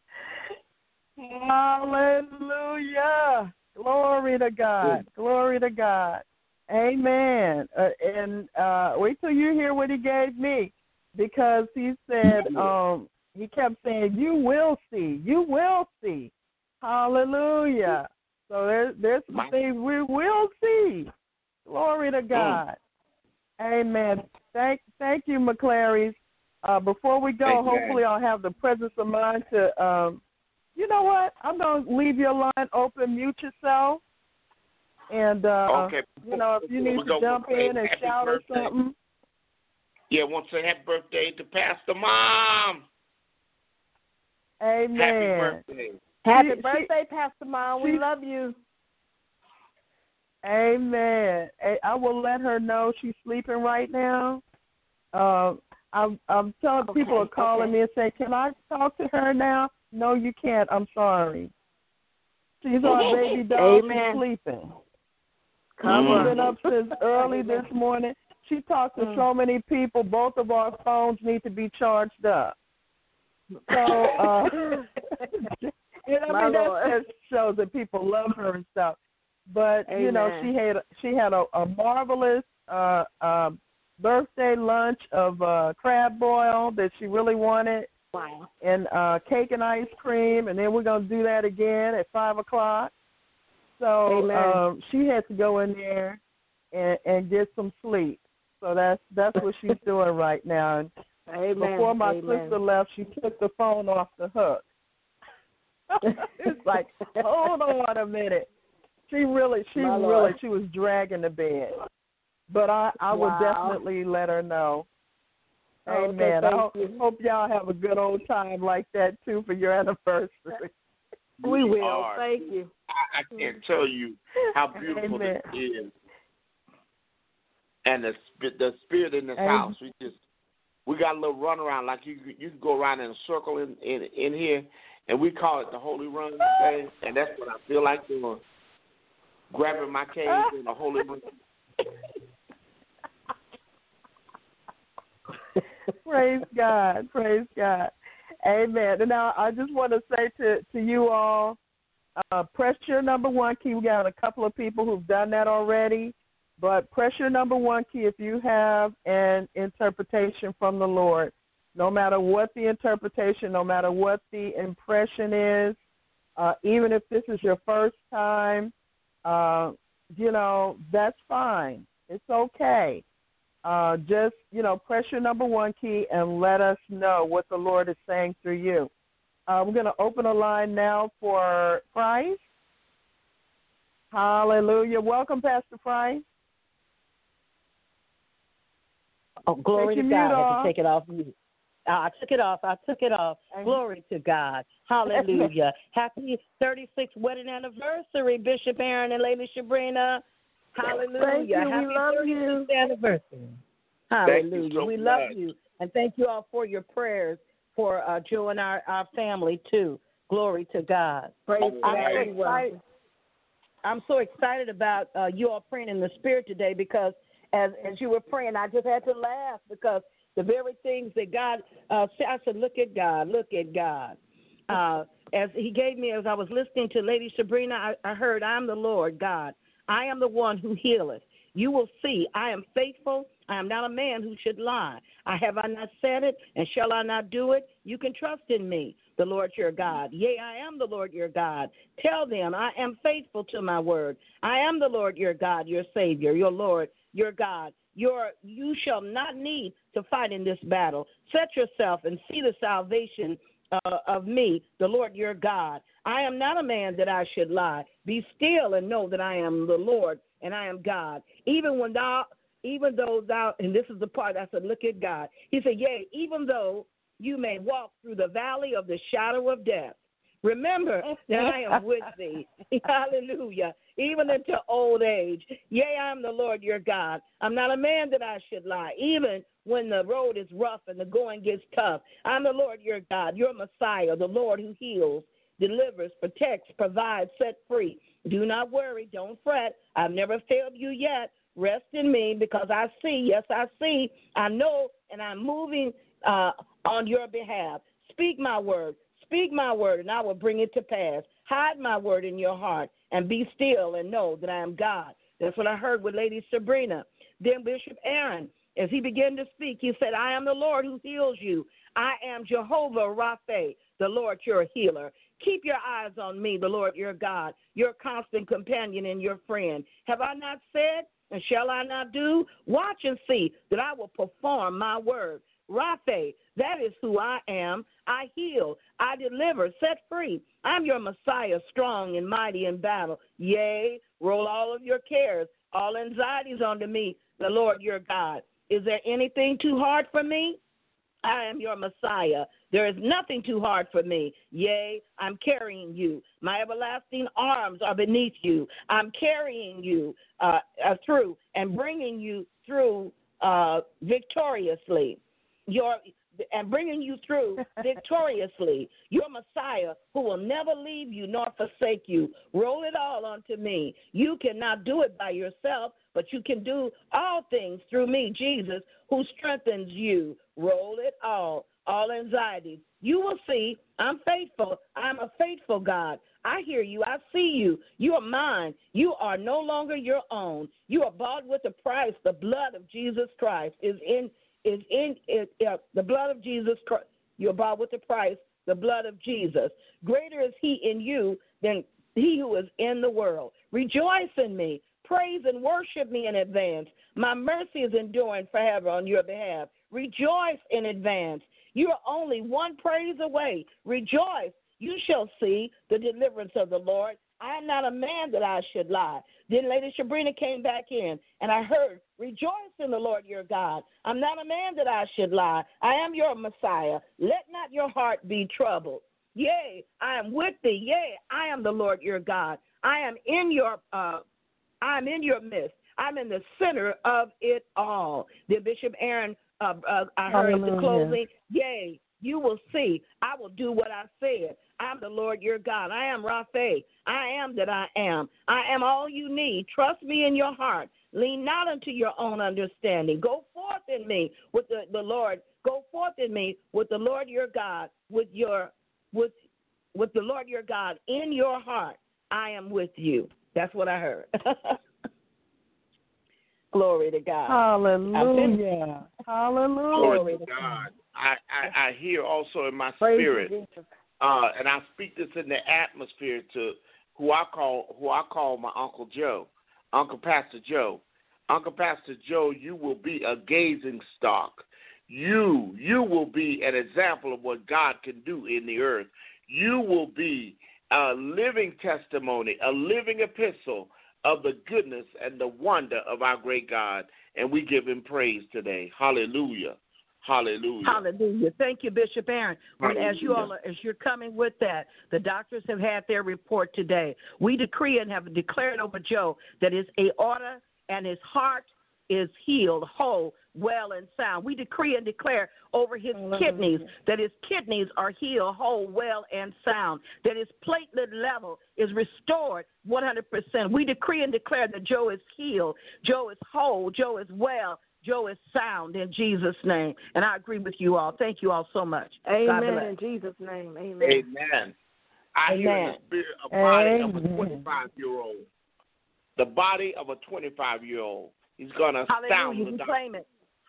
Hallelujah. Glory to God. Glory to God. Amen. Uh, and uh, wait till you hear what he gave me, because he said, um, he kept saying, you will see. You will see. Hallelujah. So there, there's some things we will see. Glory to God. Amen. Thank, thank you, McClary's. Uh, before we go, Amen. Hopefully I'll have the presence of mind to, um, you know what? I'm going to leave your line open, mute yourself. And, uh, okay. you know, if you need We'll to go jump in and shout or something. Yeah, I want to say happy birthday to Pastor Mom. Amen. Happy birthday. Happy She- birthday, Pastor Mom. We she- love you. Amen. I I will let her know she's sleeping right now. Uh, I'm, I'm telling Okay, people are calling okay. me and saying, can I talk to her now? No, you can't. I'm sorry. She's our baby dog. Amen. She's sleeping. Come She's on. been up since early this morning. She talked to so many people. Both of our phones need to be charged up. So, uh, and I My mean, that Lord. just shows that people love her and stuff. But you know, Amen. she had she had a, a marvelous uh, uh, birthday lunch of uh, crab boil that she really wanted, Wow. and uh, cake and ice cream, and then we're gonna do that again at five o'clock. So Amen. um, she had to go in there and, and get some sleep. So that's that's what she's doing right now. And Amen. before my Amen. sister left, she took the phone off the hook. It's like, hold on a minute. She really, she My really, Lord. she was dragging the bed. But I, I will Wow. definitely let her know. Okay, Amen. thank I hope, you. hope y'all have a good old time like that too for your anniversary. We will. are. Thank you. I, I can't tell you how beautiful Amen. this is. And the sp- the spirit in this Amen. house, we just we got a little run around, like you you can go around in a circle in, in in here, and we call it the holy run thing, and that's what I feel like doing, grabbing my cane in the holy run. Praise God. Praise God. Amen. And now I just want to say to, to you all, uh, press your number one key. We got a couple of people who've done that already. But press your number one key if you have an interpretation from the Lord. No matter what the interpretation, no matter what the impression is, uh, even if this is your first time, uh, you know, that's fine. It's okay. Uh, just, you know, press your number one key and let us know what the Lord is saying through you. Uh, we're going to open a line now for Price. Hallelujah. Welcome, Pastor Price. Oh, glory Take to your God. mute I had off. to take it off mute. Uh, I took it off. I took it off. Amen. Glory to God. Hallelujah. Happy thirty-sixth wedding anniversary, Bishop Aaron and Lady Sabrina. Hallelujah. Thank you. We Happy love you. thirty-sixth anniversary. Thank you Hallelujah. so we love much. you. And thank you all for your prayers for uh, Joe and our, our family, too. Glory to God. Praise I'm God. so You're welcome. excited. I'm so excited about uh, you all praying in the Spirit today, because as as you were praying, I just had to laugh, because the very things that God uh, said, I said, look at God, look at God. Uh, as he gave me, as I was listening to Lady Sabrina, I, I heard, I'm the Lord God. I am the one who healeth. You will see I am faithful. I am not a man who should lie. I have I not said it, and shall I not do it? You can trust in me, the Lord your God. Yea, I am the Lord your God. Tell them I am faithful to my word. I am the Lord your God, your Savior, your Lord, your God. Your, you shall not need to fight in this battle. Set yourself and see the salvation uh, of me, the Lord your God. I am not a man that I should lie. Be still and know that I am the Lord and I am God. Even when thou, even though thou, and this is the part I said, look at God. He said, yea, even though you may walk through the valley of the shadow of death, remember that I am with thee. Hallelujah. Even into old age. Yea, I am the Lord your God. I'm not a man that I should lie. Even when the road is rough and the going gets tough, I'm the Lord your God, your Messiah, the Lord who heals, delivers, protects, provides, set free. Do not worry. Don't fret. I've never failed you yet. Rest in me because I see. Yes, I see. I know, and I'm moving uh, on your behalf. Speak my word. Speak my word, and I will bring it to pass. Hide my word in your heart, and be still and know that I am God. That's what I heard with Lady Sabrina. Then Bishop Aaron, as he began to speak, he said, I am the Lord who heals you. I am Jehovah Rapha, the Lord your healer. Keep your eyes on me, the Lord your God, your constant companion and your friend. Have I not said, and shall I not do? Watch and see that I will perform my word. Rapha, that is who I am. I heal, I deliver, set free. I'm your Messiah, strong and mighty in battle. Yea, roll all of your cares, all anxieties onto me, the Lord your God. Is there anything too hard for me? I am your Messiah. There is nothing too hard for me. Yea, I'm carrying you. My everlasting arms are beneath you. I'm carrying you uh, uh, through and bringing you through uh, victoriously. Your and bringing you through victoriously. Your Messiah who will never leave you nor forsake you. Roll it all onto me. You cannot do it by yourself, but you can do all things through me, Jesus, who strengthens you. Roll it all, all anxieties. You will see I'm faithful. I'm a faithful God. I hear you. I see you. You are mine. You are no longer your own. You are bought with a price. The blood of Jesus Christ is in is in it, uh, the blood of Jesus Christ. You're bought with a price, the blood of Jesus. Greater is he in you than he who is in the world. Rejoice in me. Praise and worship me in advance. My mercy is enduring forever on your behalf. Rejoice in advance. You are only one praise away. Rejoice. You shall see the deliverance of the Lord. I am not a man that I should lie. Then Lady Sabrina came back in, and I heard, rejoice in the Lord your God. I'm not a man that I should lie. I am your Messiah. Let not your heart be troubled. Yea, I am with thee. Yea, I am the Lord your God. I am in your uh, I am in your midst. I'm in the center of it all. Then Bishop Aaron, uh, uh, I heard at the closing, yea, you will see. I will do what I said. I'm the Lord your God. I am Rapha. I am that I am. I am all you need. Trust me in your heart. Lean not unto your own understanding. Go forth in me with the, the Lord. Go forth in me with the Lord your God, with your with with the Lord your God in your heart. I am with you. That's what I heard. Glory to God. Hallelujah. Hallelujah. Glory to God. I, I, I hear also in my spirit, uh, and I speak this in the atmosphere to who I call who I call my Uncle Joe, Uncle Pastor Joe. Uncle Pastor Joe, you will be a gazing stock. You, you will be an example of what God can do in the earth. You will be a living testimony, a living epistle of the goodness and the wonder of our great God, and we give him praise today. Hallelujah. Hallelujah. Hallelujah. Thank you, Bishop Aaron. When, as you all are, as you're coming with that, the doctors have had their report today. We decree and have declared over Joe that his aorta and his heart is healed, whole, well, and sound. We decree and declare over his kidneys that his kidneys are healed, whole, well, and sound, that his platelet level is restored one hundred percent. We decree and declare that Joe is healed, Joe is whole, Joe is well, Joe is sound in Jesus' name. And I agree with you all. Thank you all so much. Amen. In Jesus' name. Amen. Amen. I Amen. hear in the spirit a body Amen. of a twenty-five-year-old. The body of a twenty-five-year-old. He's going to astound Hallelujah. the We claim it.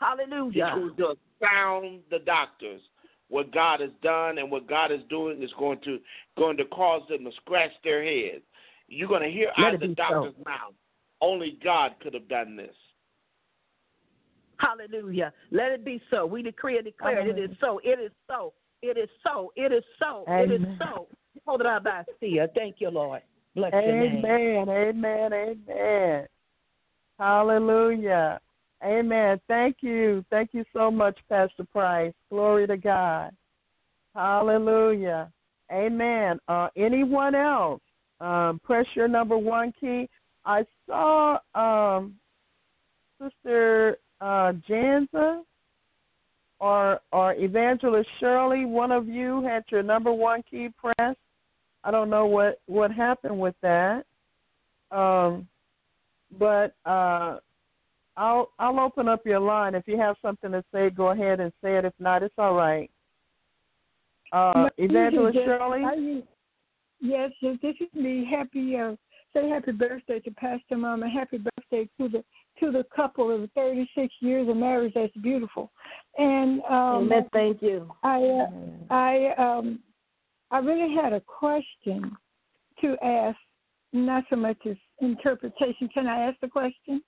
Hallelujah. He's going to astound the doctors. What God has done and what God is doing is going to going to cause them to scratch their heads. You're going to hear Let out of the doctor's so. mouth, only God could have done this. Hallelujah. Let it be so. We decree and declare it. It is so. It is so. It is so. It is so. Amen. It is so. Hold it out by see. Thank you, Lord. Bless your name. Amen. Amen. Amen. Hallelujah. Amen. Thank you. Thank you so much, Pastor Price. Glory to God. Hallelujah. Amen. Uh, anyone else? Um, press your number one key. I saw um, Sister uh, Janza or or Evangelist Shirley. One of you had your number one key pressed. I don't know what, what happened with that. Um, but uh, I'll I'll open up your line. If you have something to say, go ahead and say it. If not, it's all right. Uh, Evangelist just, Shirley? I, yes, yes, this is me. Happy, uh, say happy birthday to Pastor Mama. Happy birthday to the to the couple of thirty-six years of marriage. That's beautiful. And um, Amen. Thank you. I uh, I um I really had a question to ask, not so much as interpretation. Can I ask the question?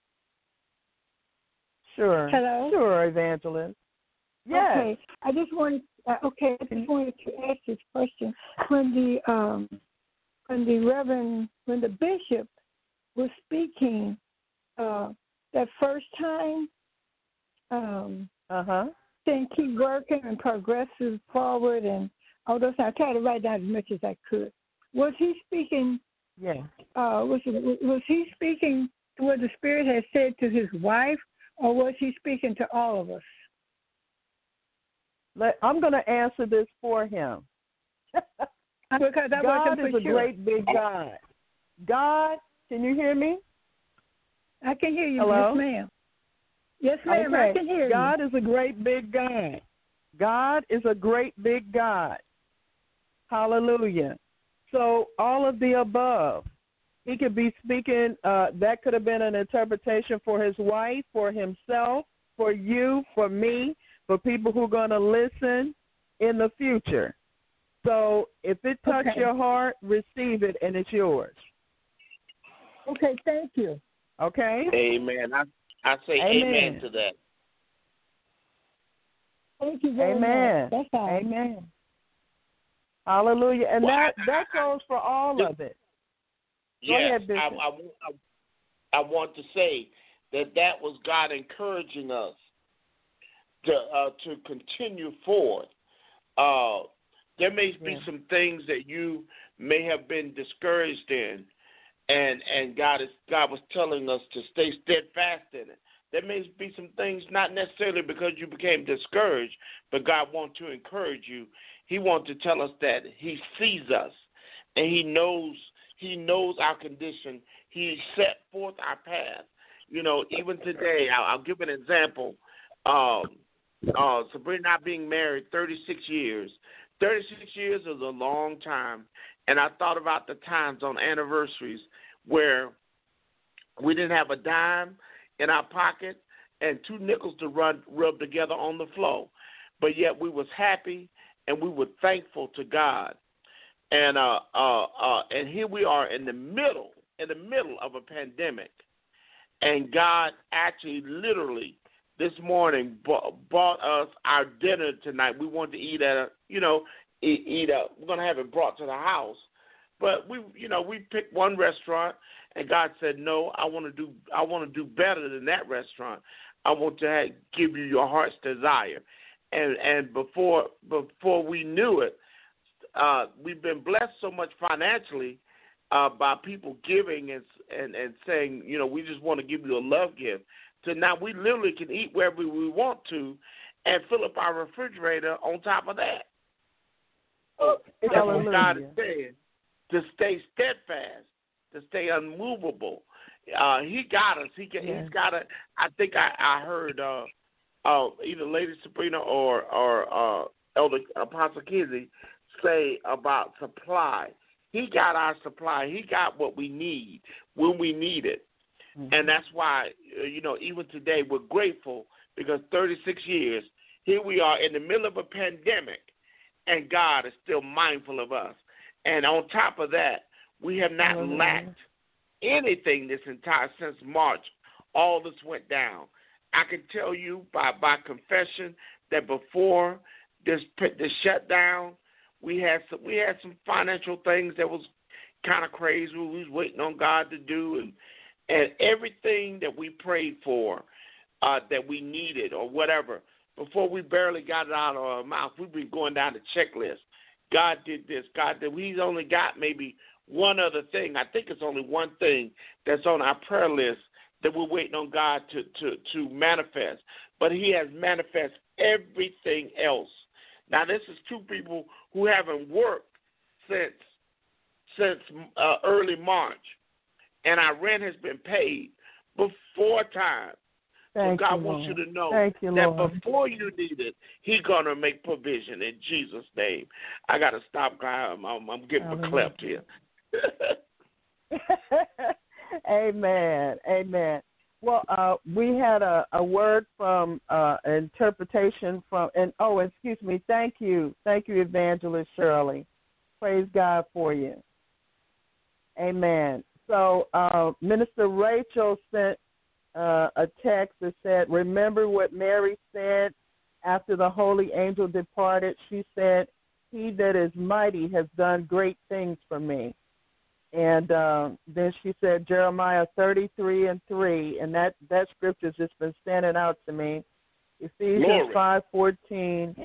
Sure. Hello? Sure, Evangelist. Yes. Okay. I just wanted uh, okay, I just wanted to ask this question. When the um when the Reverend when the bishop was speaking uh that first time, um Uh-huh. saying keep working and progressive forward and all those I tried to write down as much as I could. Was he speaking Yeah. uh was was he speaking to what the Spirit had said to his wife, or was he speaking to all of us? Let, I'm going to answer this for him. Because I God wasn't is for a sure. great big God. God, can you hear me? I can hear you, Hello? yes, ma'am. Yes, ma'am, Okay. I can hear God you. is a great big God. God is a great big God. Hallelujah. So all of the above. He could be speaking, uh, that could have been an interpretation for his wife, for himself, for you, for me, for people who are going to listen in the future. So if it touched Okay. your heart, receive it, and it's yours. Okay, thank you. Okay? Amen. I, I say Amen. amen to that. Thank you very Amen. much. That's all. Amen. Hallelujah. And Well, that, I- that I- goes for all I- of it. Go Yes, ahead, I, Bishop. I, I, I want to say that that was God encouraging us to uh, to continue forward. Uh, there may be Yeah. some things that you may have been discouraged in, and and God is God was telling us to stay steadfast in it. There may be some things, not necessarily because you became discouraged, but God wants to encourage you. He wants to tell us that He sees us and He knows He knows our condition. He set forth our path. You know, even today, I'll, I'll give an example. Um, uh, Sabrina and I being married thirty-six years. thirty-six years is a long time. And I thought about the times on anniversaries where we didn't have a dime in our pocket and two nickels to run rub together on the floor. But yet we was happy and we were thankful to God. And uh, uh, uh, and here we are in the middle, in the middle of a pandemic. And God actually literally this morning bought, bought us our dinner tonight. We wanted to eat at a, you know, eat, eat a, we're going to have it brought to the house. But we, you know, we picked one restaurant, and God said, no, I want to do, I want to do better than that restaurant. I want to have, give you your heart's desire. And and before before we knew it, uh, we've been blessed so much financially uh, by people giving and, and and saying, you know, we just want to give you a love gift. So now we literally can eat wherever we want to, and fill up our refrigerator on top of that. So that's what God is saying. To stay steadfast, to stay unmovable. Uh, he got us. He can, Yeah. He's got a. I think I, I heard uh, uh, either Lady Sabrina or or uh, Elder Apostle Kizzy say about supply. He got our supply. He got what we need when we need it, mm-hmm. and that's why uh, you know even today we're grateful because thirty-six years, here we are in the middle of a pandemic, and God is still mindful of us. And on top of that, we have not mm-hmm. lacked anything this entire, since March, all this went down. I can tell you by, by confession that before this this shutdown, we had some we had some financial things that was kind of crazy. We was waiting on God to do, and and everything that we prayed for, uh, that we needed or whatever, before we barely got it out of our mouth, we've been going down the checklist. God did this. God did. He's only got maybe one other thing. I think it's only one thing that's on our prayer list that we're waiting on God to, to, to manifest. But he has manifest everything else. Now, this is two people who haven't worked since since uh, early March, and our rent has been paid before time. Thank so God you, wants Lord. you to know Thank you, that Lord. before you need it, he's going to make provision in Jesus' name. I got to stop crying. I'm, I'm getting verklempt here. Amen. Amen. Well, uh, we had a, a word from uh, interpretation from, and oh, excuse me. Thank you. Thank you, Evangelist Shirley. Praise God for you. Amen. So uh, Minister Rachel sent uh, a text that said, remember what Mary said after the holy angel departed. She said, he that is mighty has done great things for me. And uh, then she said Jeremiah thirty-three and three, and that, that scripture's just been standing out to me. Ephesians five fourteen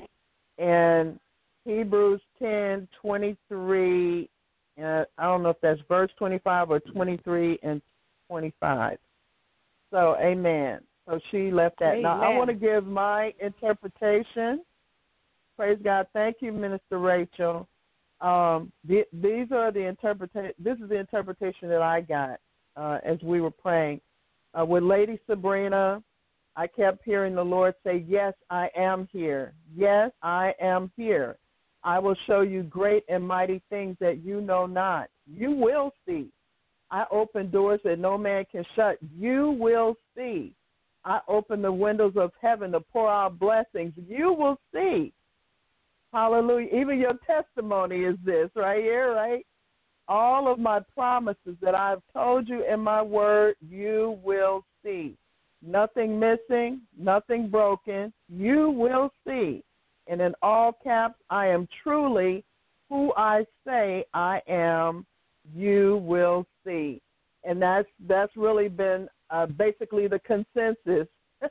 and Hebrews ten twenty-three. Uh, I don't know if that's verse twenty-five or twenty-three and twenty-five. So, amen. So she left that. Amen. Now, I want to give my interpretation. Praise God. Thank you, Minister Rachel. Um, the, these are the interpreta- This is the interpretation that I got uh, as we were praying. Uh, with Lady Sabrina, I kept hearing the Lord say, yes, I am here. Yes, I am here. I will show you great and mighty things that you know not. You will see. I open doors that no man can shut. You will see. I open the windows of heaven to pour out blessings. You will see. Hallelujah. Even your testimony is this right here, right? All of my promises that I've told you in my word, you will see. Nothing missing, nothing broken. You will see. And in all caps, I am truly who I say I am. You will see. And that's that's really been uh, basically the consensus.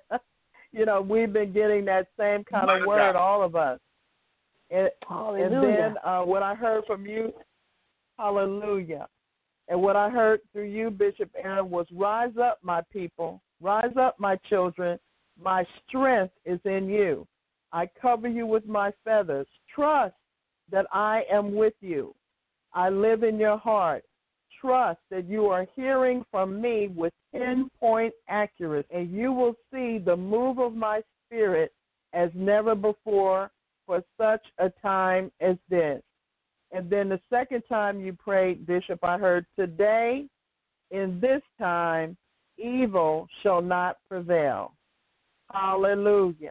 You know, we've been getting that same kind of word, all of us. And, and then uh, what I heard from you, hallelujah. And what I heard through you, Bishop Aaron, was rise up, my people. Rise up, my children. My strength is in you. I cover you with my feathers. Trust that I am with you. I live in your heart. Trust that you are hearing from me with pinpoint accuracy, and you will see the move of my spirit as never before for such a time as this. And then the second time you prayed, Bishop, I heard, today, in this time, evil shall not prevail. Hallelujah.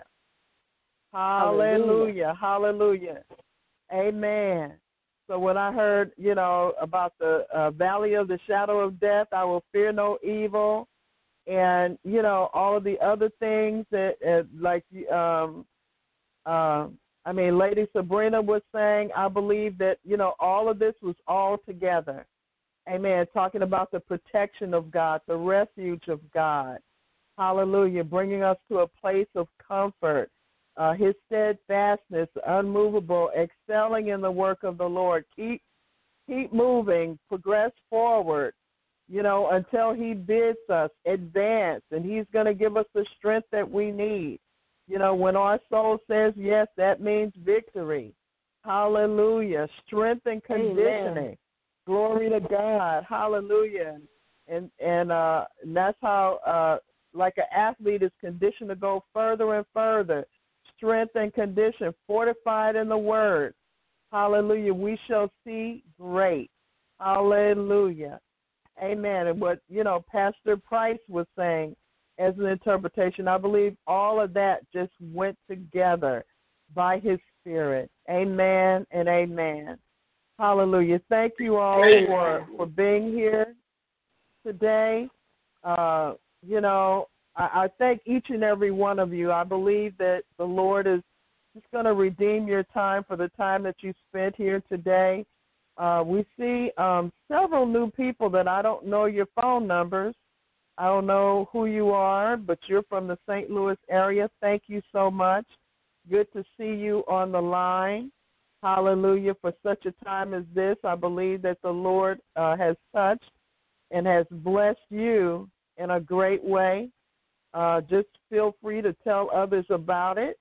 Hallelujah. Hallelujah. Amen. So when I heard, you know, about the uh, valley of the shadow of death, I will fear no evil. And, you know, all of the other things that, uh, like, um, uh, I mean, Lady Sabrina was saying, I believe that, you know, all of this was all together. Amen. Talking about the protection of God, the refuge of God. Hallelujah. Bringing us to a place of comfort. Uh, his steadfastness, unmovable, excelling in the work of the Lord. Keep keep moving, progress forward, you know, until he bids us advance, and he's going to give us the strength that we need. You know, when our soul says yes, that means victory. Hallelujah. Strength and conditioning. Amen. Glory to God. Hallelujah. And and, uh, and that's how, uh, like an athlete is conditioned to go further and further. Strength and condition, fortified in the word. Hallelujah. We shall see great. Hallelujah. Amen. And what, you know, Pastor Price was saying, as an interpretation. I believe all of that just went together by his Spirit. Amen and amen. Hallelujah. Thank you all for, for being here today. Uh, you know, I, I thank each and every one of you. I believe that the Lord is just going to redeem your time for the time that you spent here today. Uh, we see um, several new people that I don't know your phone numbers. I don't know who you are, but you're from the Saint Louis area. Thank you so much. Good to see you on the line. Hallelujah. For such a time as this, I believe that the Lord uh, has touched and has blessed you in a great way. Uh, just feel free to tell others about it.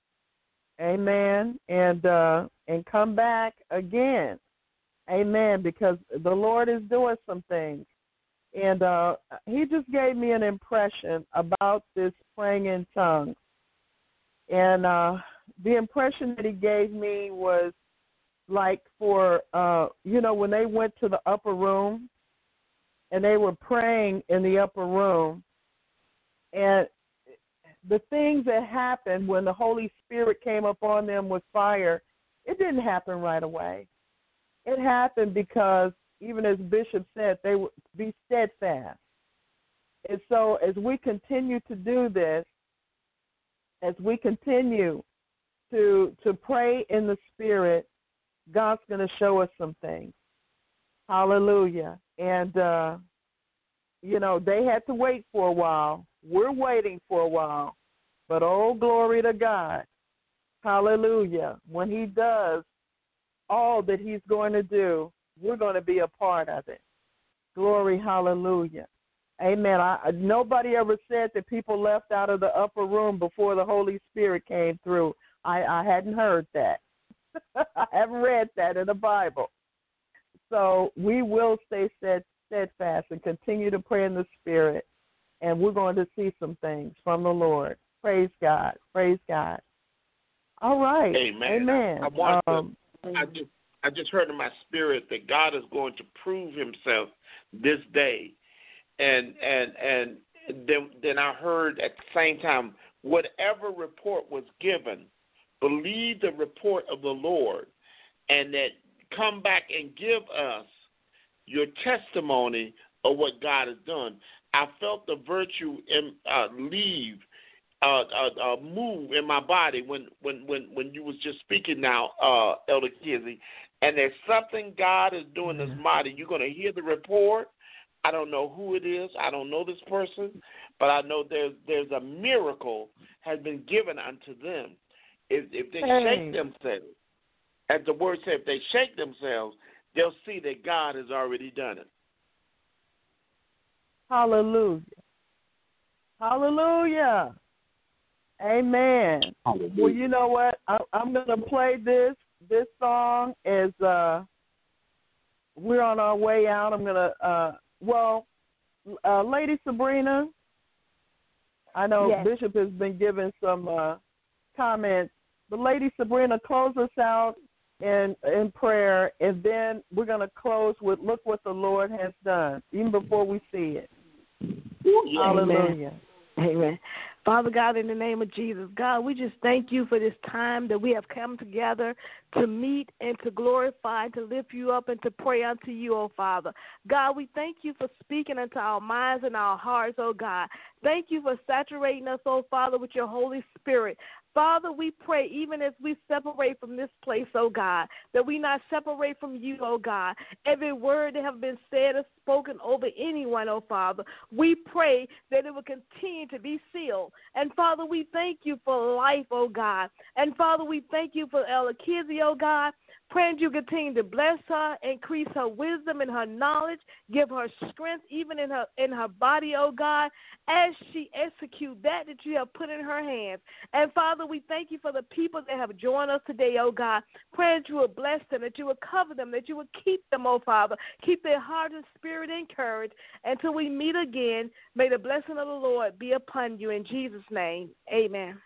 Amen. And uh, and come back again. Amen. Because the Lord is doing some things. And uh, he just gave me an impression about this praying in tongues. And uh, the impression that he gave me was like for, uh, you know, when they went to the upper room and they were praying in the upper room, and the things that happened when the Holy Spirit came upon them with fire, it didn't happen right away. It happened because, even as Bishop said, they would be steadfast. And so as we continue to do this, as we continue to to pray in the Spirit, God's going to show us some things. Hallelujah. And, uh, you know, they had to wait for a while. We're waiting for a while. But, oh, glory to God. Hallelujah. When he does all that he's going to do, we're going to be a part of it. Glory, hallelujah. Amen. I, nobody ever said that people left out of the upper room before the Holy Spirit came through. I, I hadn't heard that. I haven't read that in the Bible. So we will stay steadfast and continue to pray in the Spirit, and we're going to see some things from the Lord. Praise God. Praise God. All right. Amen. Amen. I, I, want um, to, I, just, I just heard in my spirit that God is going to prove himself this day. And and and then then I heard at the same time, whatever report was given, believe the report of the Lord, and that come back and give us your testimony of what God has done. I felt the virtue in, uh, leave, uh, uh, uh, move in my body when, when, when, when you was just speaking now, uh, Elder Kizzy, and there's something God is doing that's mighty. You're going to hear the report. I don't know who it is. I don't know this person, but I know there's there's a miracle has been given unto them. If, if they hey. shake themselves, as the word said, if they shake themselves, they'll see that God has already done it. Hallelujah. Hallelujah. Amen. Hallelujah. Well, you know what? I, I'm going to play this this song as uh, we're on our way out. I'm going to, uh, well, uh, Lady Sabrina, I know yes. Bishop has been giving some uh, comments, but Lady Sabrina, close us out in in prayer, and then we're going to close with look what the Lord has done, even before we see it. Yeah, hallelujah. Amen. Amen. Father God, in the name of Jesus, God, we just thank you for this time that we have come together to meet and to glorify, to lift you up and to pray unto you, oh Father. God, we thank you for speaking into our minds and our hearts, oh God. Thank you for saturating us, oh Father, with your Holy Spirit. Father, we pray even as we separate from this place, oh God, that we not separate from you, oh God. Every word that have been said or spoken over anyone, oh Father, we pray that it will continue to be sealed. And Father, we thank you for life, oh God. And Father, we thank you for Elder Kizzy, oh God. Praying you continue to bless her, increase her wisdom and her knowledge, give her strength even in her in her body, oh God, as she execute that that you have put in her hands. And Father, we thank you for the people that have joined us today, oh God. Praying that you will bless them, that you will cover them, that you will keep them, oh Father. Keep their heart and spirit encouraged until we meet again. May the blessing of the Lord be upon you in Jesus' name. Amen.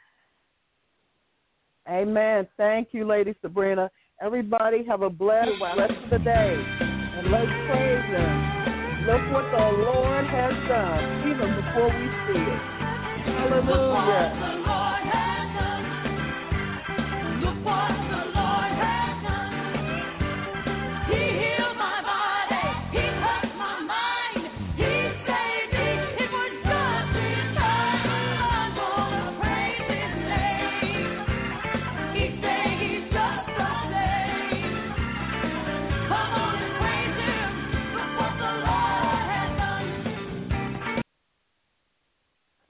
Amen. Thank you, Lady Sabrina. Everybody have a blessed rest of the day, and let's praise him. Look what the Lord has done, even before we see it. Hallelujah.